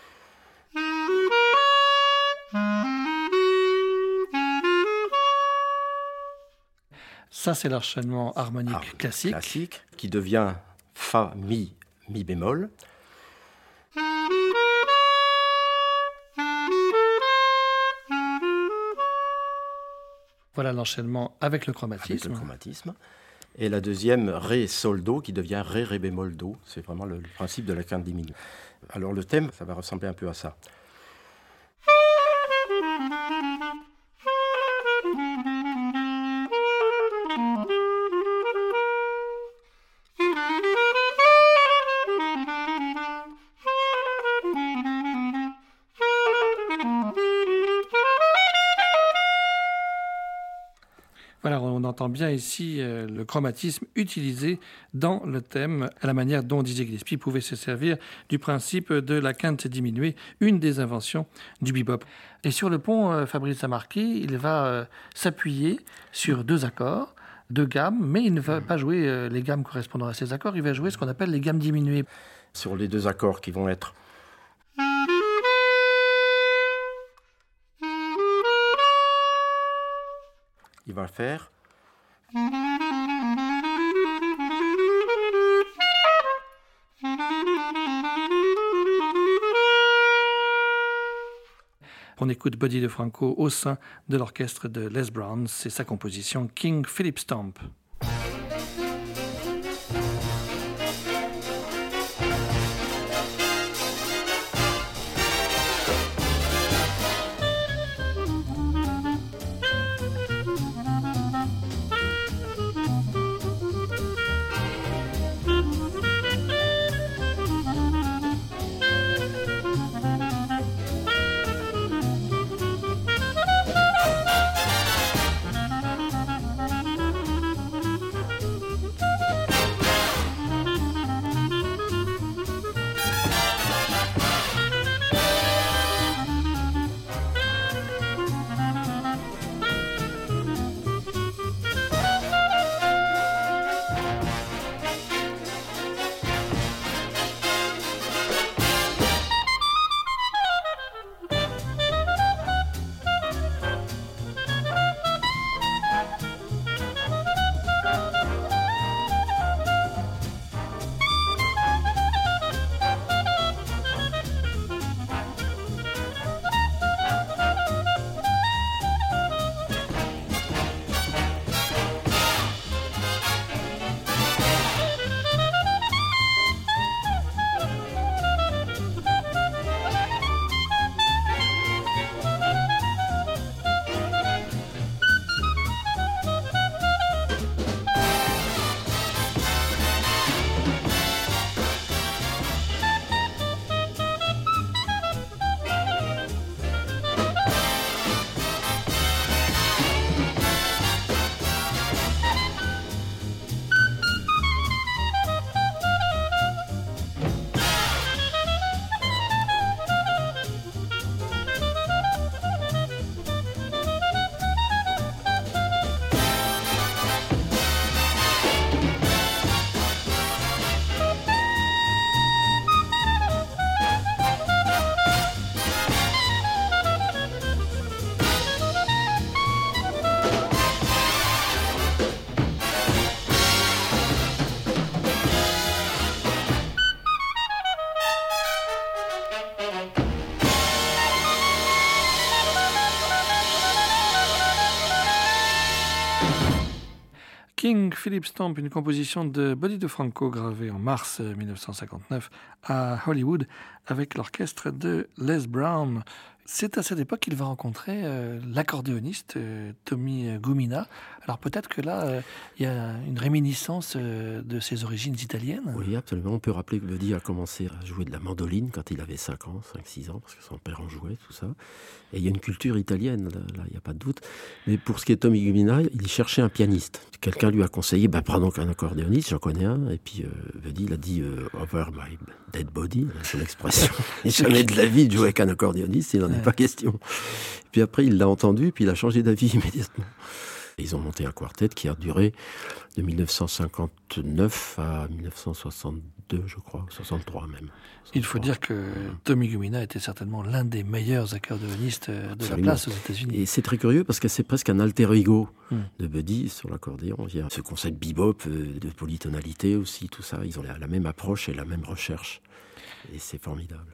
Ça, c'est l'enchaînement harmonique classique, qui devient Fa, Mi, Mi bémol. Voilà l'enchaînement avec le chromatisme. Et la deuxième, Ré, Sol, Do, qui devient Ré, Ré bémol, Do. C'est vraiment le principe de la quinte diminuée. Alors le thème, ça va ressembler un peu à ça. Voilà, on entend bien ici le chromatisme utilisé dans le thème, à la manière dont Dizzy Gillespie pouvait se servir du principe de la quinte diminuée, une des inventions du bebop. Et sur le pont, Fabrice Marquis, il va s'appuyer sur 2 accords, 2 gammes, mais il ne va pas jouer les gammes correspondant à ces accords, il va jouer ce qu'on appelle les gammes diminuées. Sur les 2 accords qui vont être... Il va faire... On écoute Buddy DeFranco au sein de l'orchestre de Les Brown. C'est sa composition King Philip Stomp. King Philip Stomp, une composition de Buddy DeFranco gravée en mars 1959 à Hollywood avec l'orchestre de Les Brown. C'est à cette époque qu'il va rencontrer l'accordéoniste Tommy Gumina. Alors peut-être que là, il y a une réminiscence de ses origines italiennes. Oui, absolument. On peut rappeler que Buddy a commencé à jouer de la mandoline quand il avait 5 ans, 5-6 ans, parce que son père en jouait, tout ça. Et il y a une culture italienne, là, il n'y a pas de doute. Mais pour ce qui est de Tommy Gumina, il cherchait un pianiste. Quelqu'un lui a conseillé, prends donc un accordéoniste, j'en connais un. Et puis Buddy, il a dit over my dead body, c'est l'expression. Et jamais de la vie de jouer avec un accordéoniste, il n'en est pas question. Puis après, il l'a entendu, puis il a changé d'avis immédiatement. Ils ont monté un quartet qui a duré de 1959 à 1962, je crois, 63 même. 63. Il faut dire que Tommy Gumina était certainement l'un des meilleurs accordéonistes de la place aux États-Unis. Et c'est très curieux parce que c'est presque un alter ego de Buddy sur l'accordéon. Il y a ce concept bebop, de polytonalité aussi, tout ça. Ils ont la même approche et la même recherche. Et c'est formidable.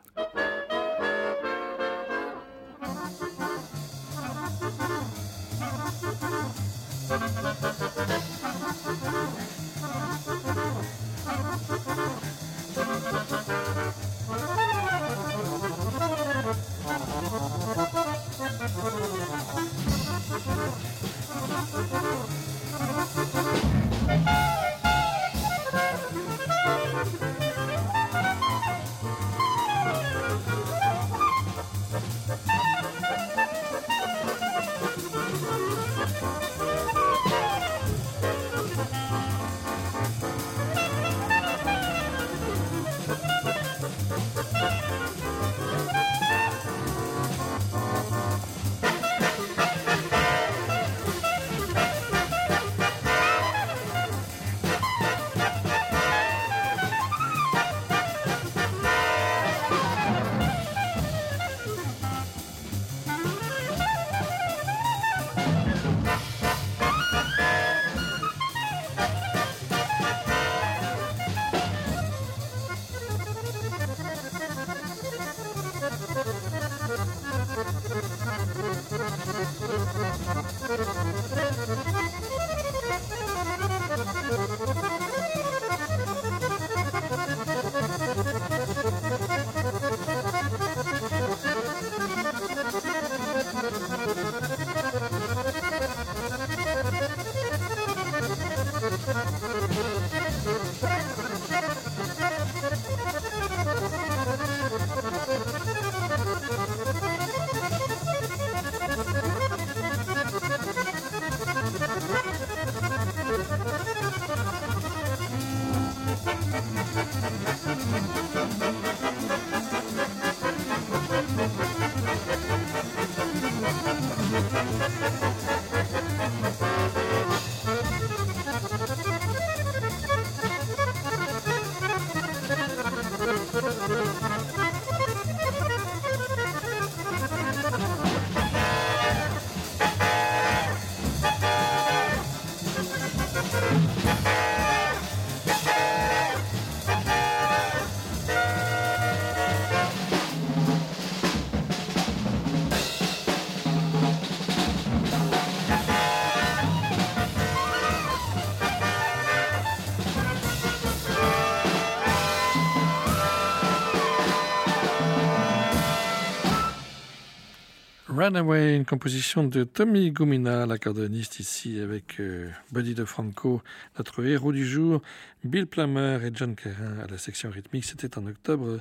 Runaway, une composition de Tommy Gumina, l'accordéoniste ici avec Buddy DeFranco, notre héros du jour, Bill Plummer et John Kerrin à la section rythmique. C'était en octobre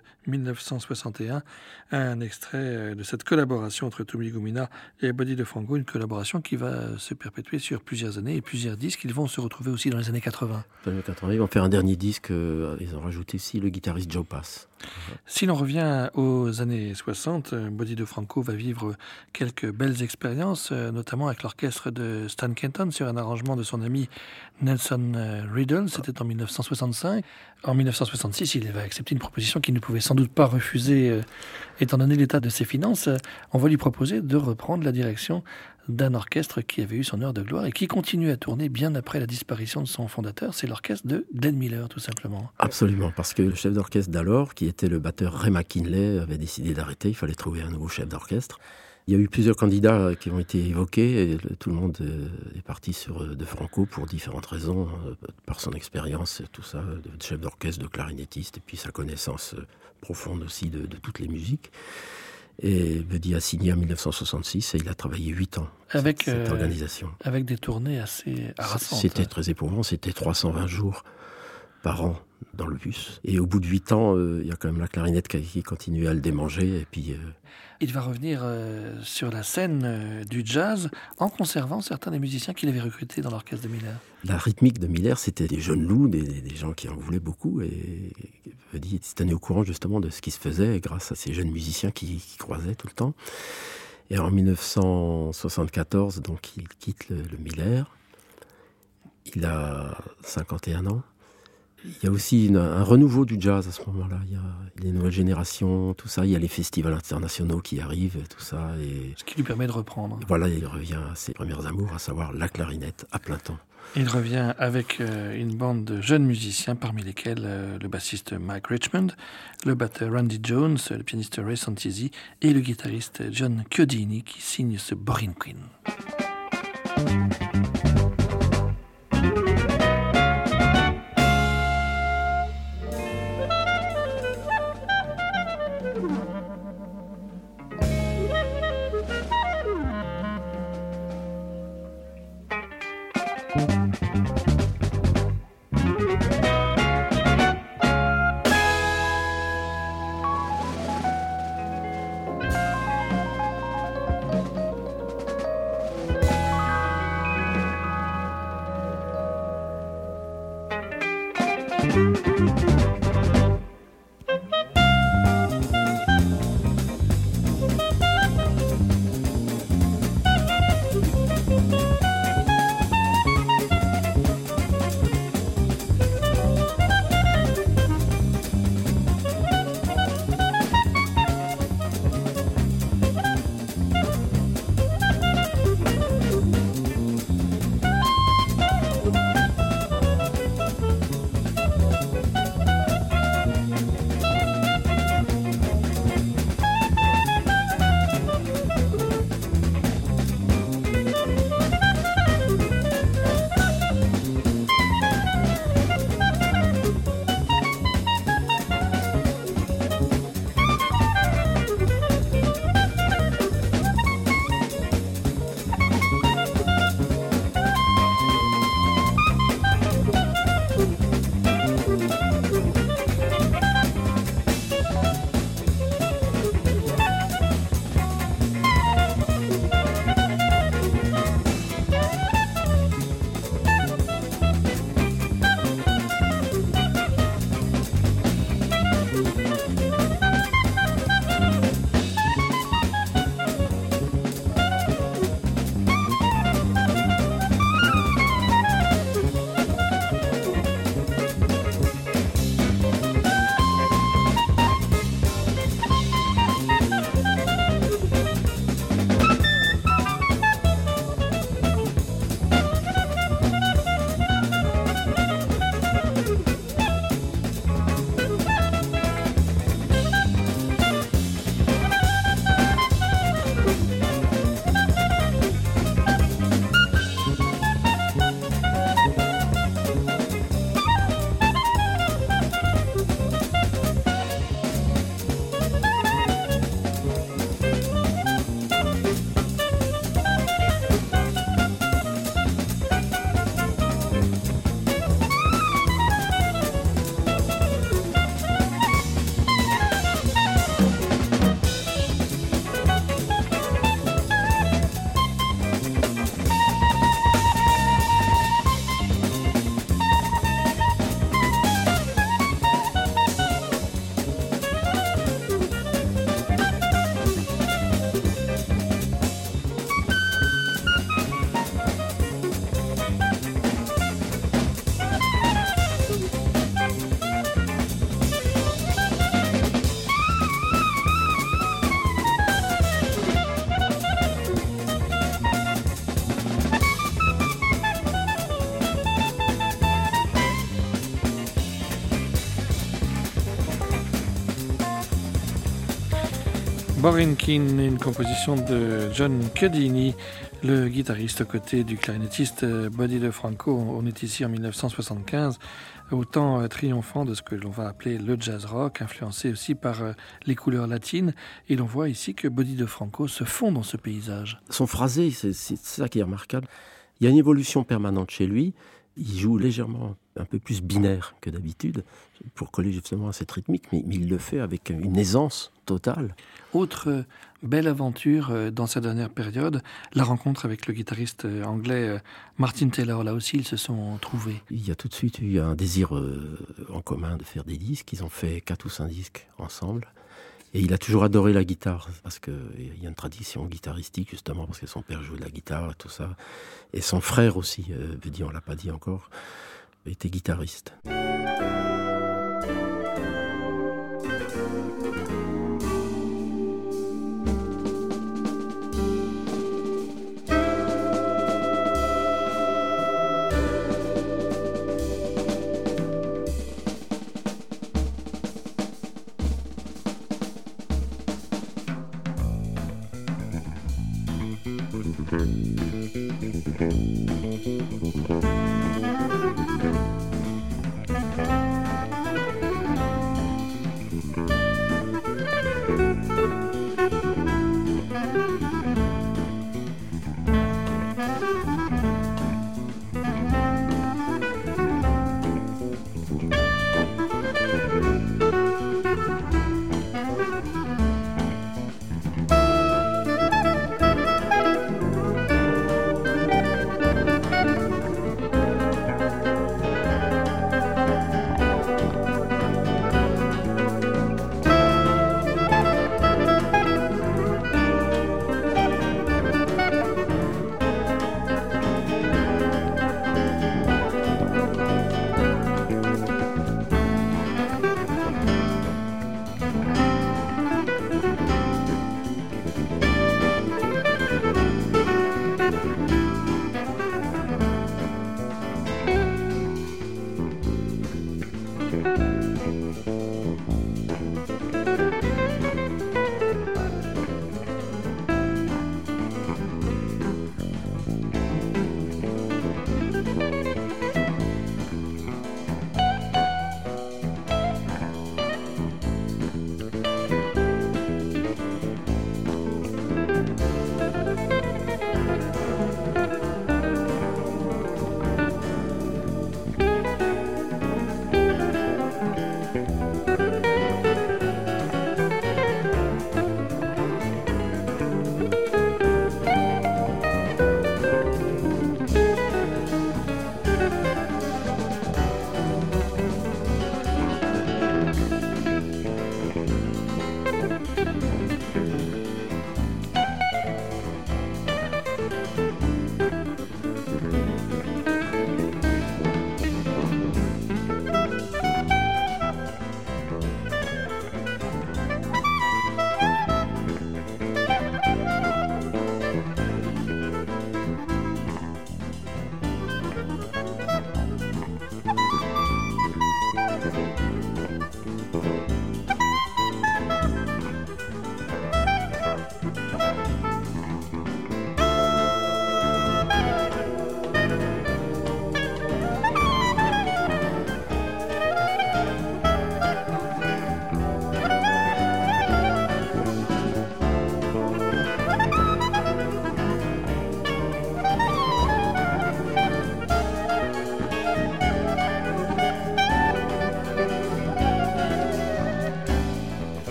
1961, un extrait de cette collaboration entre Tommy Gumina et Buddy DeFranco, une collaboration qui va se perpétuer sur plusieurs années et plusieurs disques. Ils vont se retrouver aussi dans les années 80. Dans les années 80, ils vont faire un dernier disque, ils ont rajouté aussi le guitariste Joe Pass. Si l'on revient aux années 60, Buddy DeFranco va vivre quelques belles expériences, notamment avec l'orchestre de Stan Kenton sur un arrangement de son ami Nelson Riddle. C'était en 1965. En 1966, il va accepter une proposition qu'il ne pouvait sans doute pas refuser, étant donné l'état de ses finances. On va lui proposer de reprendre la direction d'un orchestre qui avait eu son heure de gloire et qui continue à tourner bien après la disparition de son fondateur. C'est l'orchestre de Glenn Miller, tout simplement. Absolument, parce que le chef d'orchestre d'alors, qui était le batteur Ray McKinley, avait décidé d'arrêter. Il fallait trouver un nouveau chef d'orchestre. Il y a eu plusieurs candidats qui ont été évoqués. Et tout le monde est parti sur De Franco pour différentes raisons, par son expérience, tout ça, de chef d'orchestre, de clarinettiste, et puis sa connaissance profonde aussi de toutes les musiques. Et Buddy a signé en 1966 et il a travaillé 8 ans avec cette organisation. Avec des tournées assez harassantes. C'était très éprouvant, c'était 320 jours par an dans le bus. Et au bout de 8 ans, il y a quand même la clarinette qui continuait à le démanger. Et puis, il va revenir sur la scène du jazz en conservant certains des musiciens qu'il avait recrutés dans l'orchestre de Miller. La rythmique de Miller, c'était des jeunes loups, des gens qui en voulaient beaucoup. Et Buddy était tenu au courant justement de ce qui se faisait grâce à ces jeunes musiciens qui croisaient tout le temps. Et en 1974, donc, il quitte le Miller. Il a 51 ans. Il y a aussi un renouveau du jazz à ce moment-là. Il y a les nouvelles générations, tout ça. Il y a les festivals internationaux qui arrivent, tout ça. Et ce qui lui permet de reprendre. Voilà, il revient à ses premières amours, à savoir la clarinette à plein temps. Il revient avec une bande de jeunes musiciens, parmi lesquels le bassiste Mike Richmond, le batteur Randy Jones, le pianiste Ray Santisi et le guitariste John Chiodini qui signe ce Borin Queen. Borinkin, une composition de John Cudini, le guitariste aux côtés du clarinettiste Buddy DeFranco. On est ici en 1975, au temps triomphant de ce que l'on va appeler le jazz rock, influencé aussi par les couleurs latines. Et l'on voit ici que Buddy DeFranco se fond dans ce paysage. Son phrasé, c'est ça qui est remarquable. Il y a une évolution permanente chez lui. Il joue légèrement un peu plus binaire que d'habitude pour coller justement à cette rythmique, mais il le fait avec une aisance totale. Autre belle aventure dans sa dernière période, la rencontre avec le guitariste anglais Martin Taylor. Là aussi, ils se sont trouvés. Il y a tout de suite eu un désir en commun de faire des disques. Ils ont fait 4 ou 5 disques ensemble. Et il a toujours adoré la guitare, parce qu'il y a une tradition guitaristique, justement, parce que son père jouait de la guitare et tout ça. Et son frère aussi, Buddy, on ne l'a pas dit encore, était guitariste.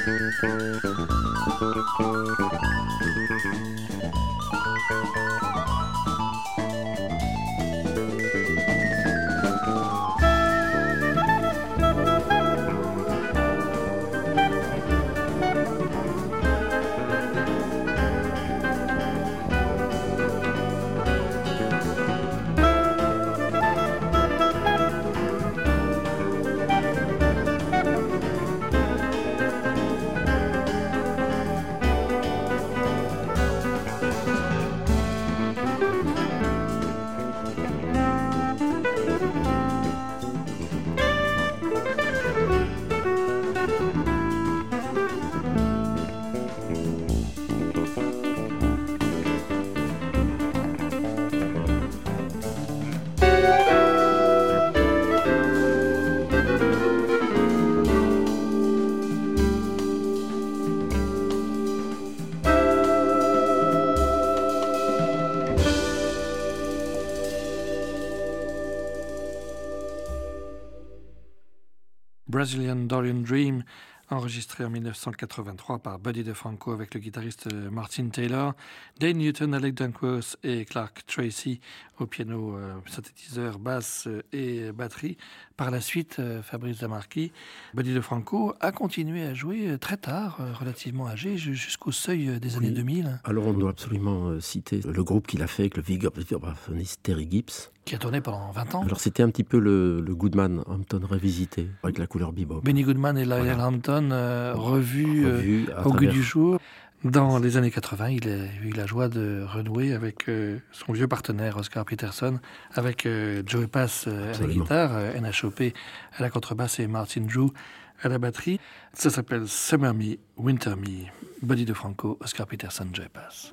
Brazilian Dorian Dream, enregistré en 1983 par Buddy DeFranco avec le guitariste Martin Taylor, Dane Newton, Alec Dunkworth et Clark Tracy au piano, synthétiseur, basse et batterie. Par la suite, Fabrice Damarchi, Buddy DeFranco a continué à jouer très tard, relativement âgé, jusqu'au seuil des années 2000. Alors on doit absolument citer le groupe qu'il a fait avec le vibraphoniste Terry Gibbs. Qui a tourné pendant 20 ans. Alors c'était un petit peu le Goodman Hampton revisité, avec la couleur bebop. Benny Goodman et Lionel Hampton revus au goût du jour. Dans les années 80, il a eu la joie de renouer avec son vieux partenaire Oscar Peterson, avec Joey Pass à la guitare, Enna Chopé à la contrebasse et Martin Drew à la batterie. Ça s'appelle Summer Me, Winter Me, Buddy DeFranco, Oscar Peterson, Joey Pass.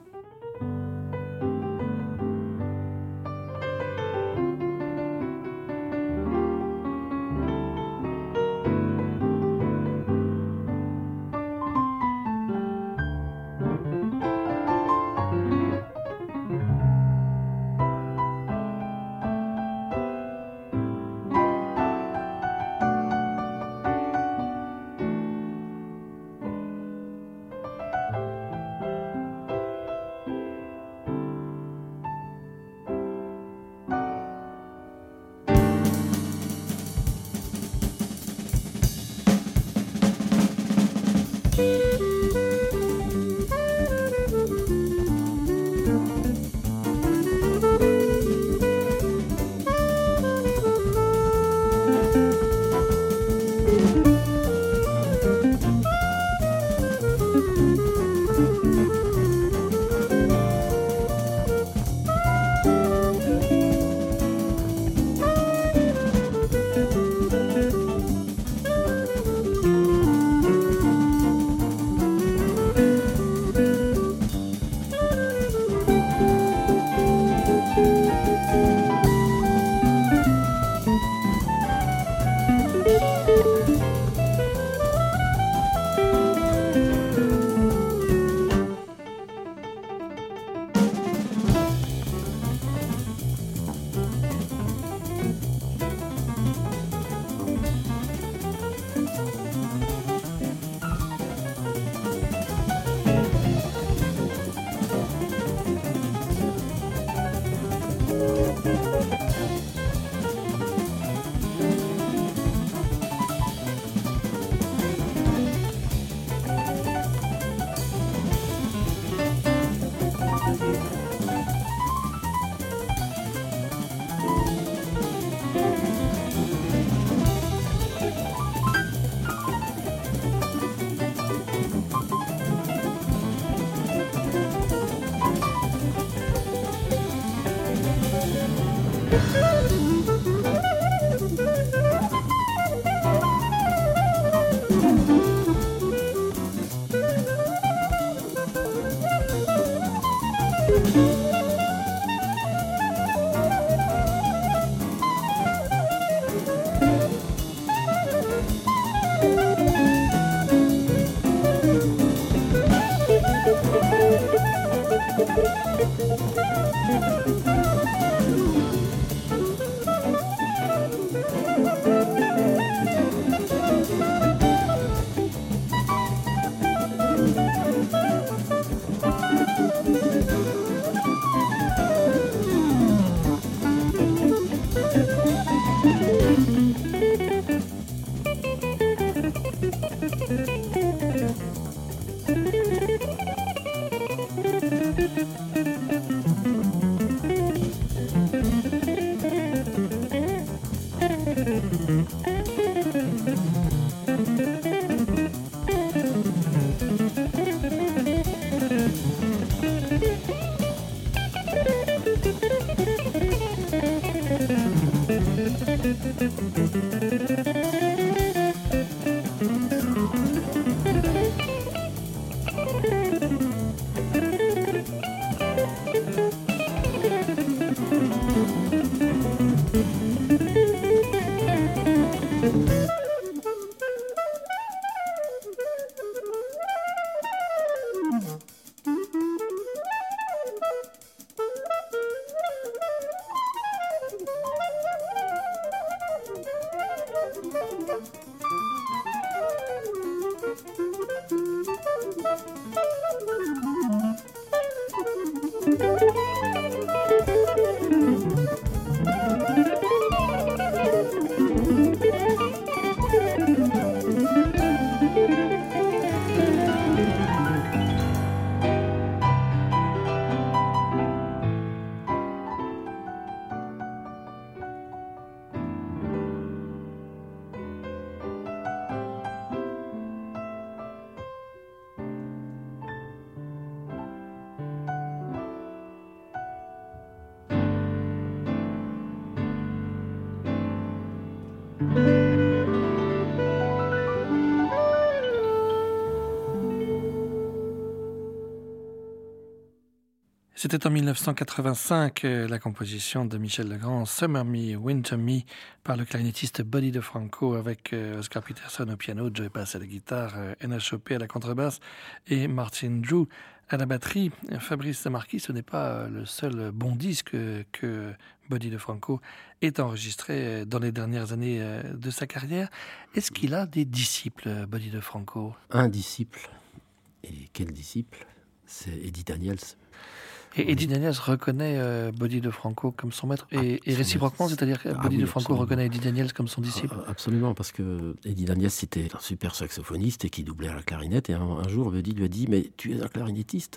C'était en 1985 la composition de Michel Legrand, Summer Me, Winter Me, par le clarinettiste Buddy DeFranco avec Oscar Peterson au piano, Joey Pass à la guitare, Enna Chopé à la contrebasse et Martin Drew à la batterie. Fabrice Zamarchi, ce n'est pas le seul bon disque que Buddy DeFranco ait enregistré dans les dernières années de sa carrière. Est-ce qu'il a des disciples, Buddy DeFranco ? Un disciple. Et quel disciple ? C'est Eddie Daniels. Et Eddie Daniels reconnaît Buddy DeFranco comme son maître et réciproquement, c'est-à-dire que Buddy DeFranco reconnaît Eddie Daniels comme son disciple. Absolument, parce que Eddie Daniels c'était un super saxophoniste et qui doublait à la clarinette. Et un jour, Buddy lui a dit « Mais tu es un clarinettiste,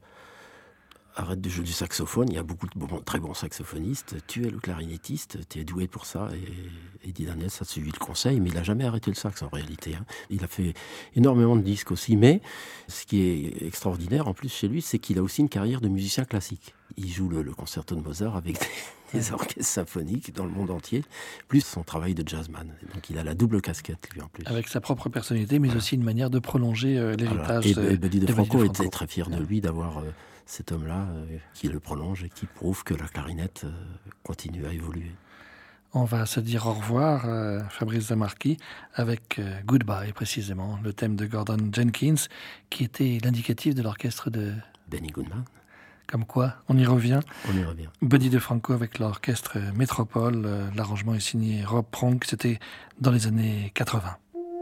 arrête de jouer du saxophone, il y a beaucoup de très bons saxophonistes, tu es le clarinettiste, tu es doué pour ça. » Et Eddie Daniels a suivi le conseil, mais il n'a jamais arrêté le sax en réalité. Il a fait énormément de disques aussi, mais ce qui est extraordinaire en plus chez lui, c'est qu'il a aussi une carrière de musicien classique. Il joue le concerto de Mozart avec des orchestres symphoniques dans le monde entier, plus son travail de jazzman. Donc il a la double casquette, lui, en plus. Avec sa propre personnalité, mais aussi une manière de prolonger l'héritage. Et Buddy DeFranco était très fier de lui d'avoir cet homme-là qui le prolonge et qui prouve que la clarinette continue à évoluer. On va se dire au revoir, Fabrice Zamarchi, avec Goodbye, précisément, le thème de Gordon Jenkins, qui était l'indicatif de l'orchestre de Benny Goodman. Comme quoi, on y revient. On y revient. Buddy DeFranco avec l'orchestre Métropole. L'arrangement est signé Rob Pronk. C'était dans les années 80.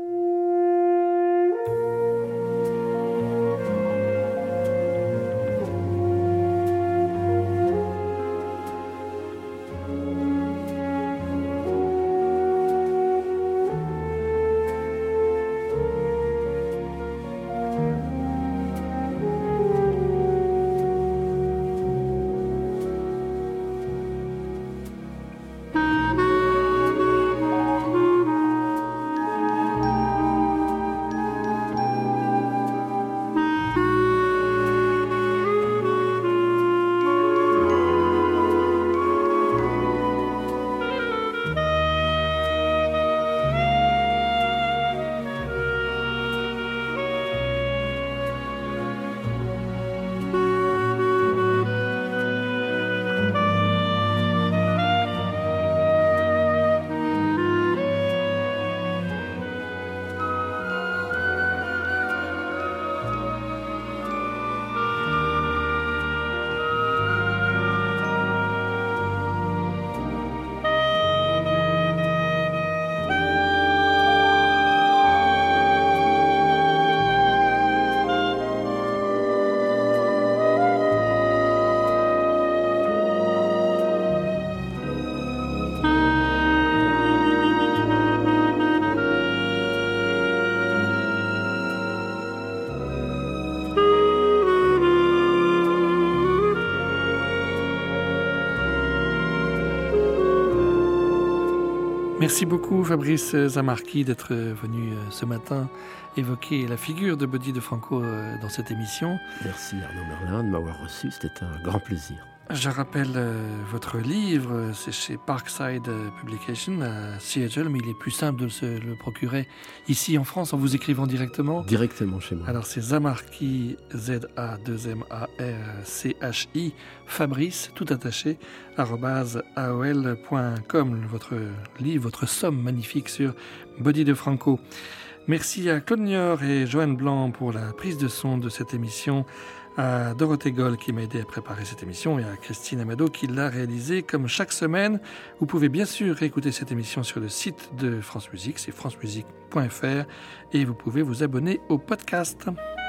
Merci beaucoup Fabrice Zamarchi d'être venu ce matin évoquer la figure de Buddy DeFranco dans cette émission. Merci Arnaud Merlin de m'avoir reçu, c'était un grand plaisir. Je rappelle votre livre, c'est chez Parkside Publication à Seattle, mais il est plus simple de se le procurer ici en France en vous écrivant directement. Directement chez moi. Alors c'est Zamarchi, Z-A-2-M-A-R-C-H-I, Fabrice, tout attaché, @aol.com, votre livre, votre somme magnifique sur Buddy DeFranco. Merci à Claude Niort et Joanne Blanc pour la prise de son de cette émission, à Dorothée Goll qui m'a aidé à préparer cette émission et à Christine Amado qui l'a réalisée comme chaque semaine. Vous pouvez bien sûr réécouter cette émission sur le site de France Musique, c'est francemusique.fr et vous pouvez vous abonner au podcast.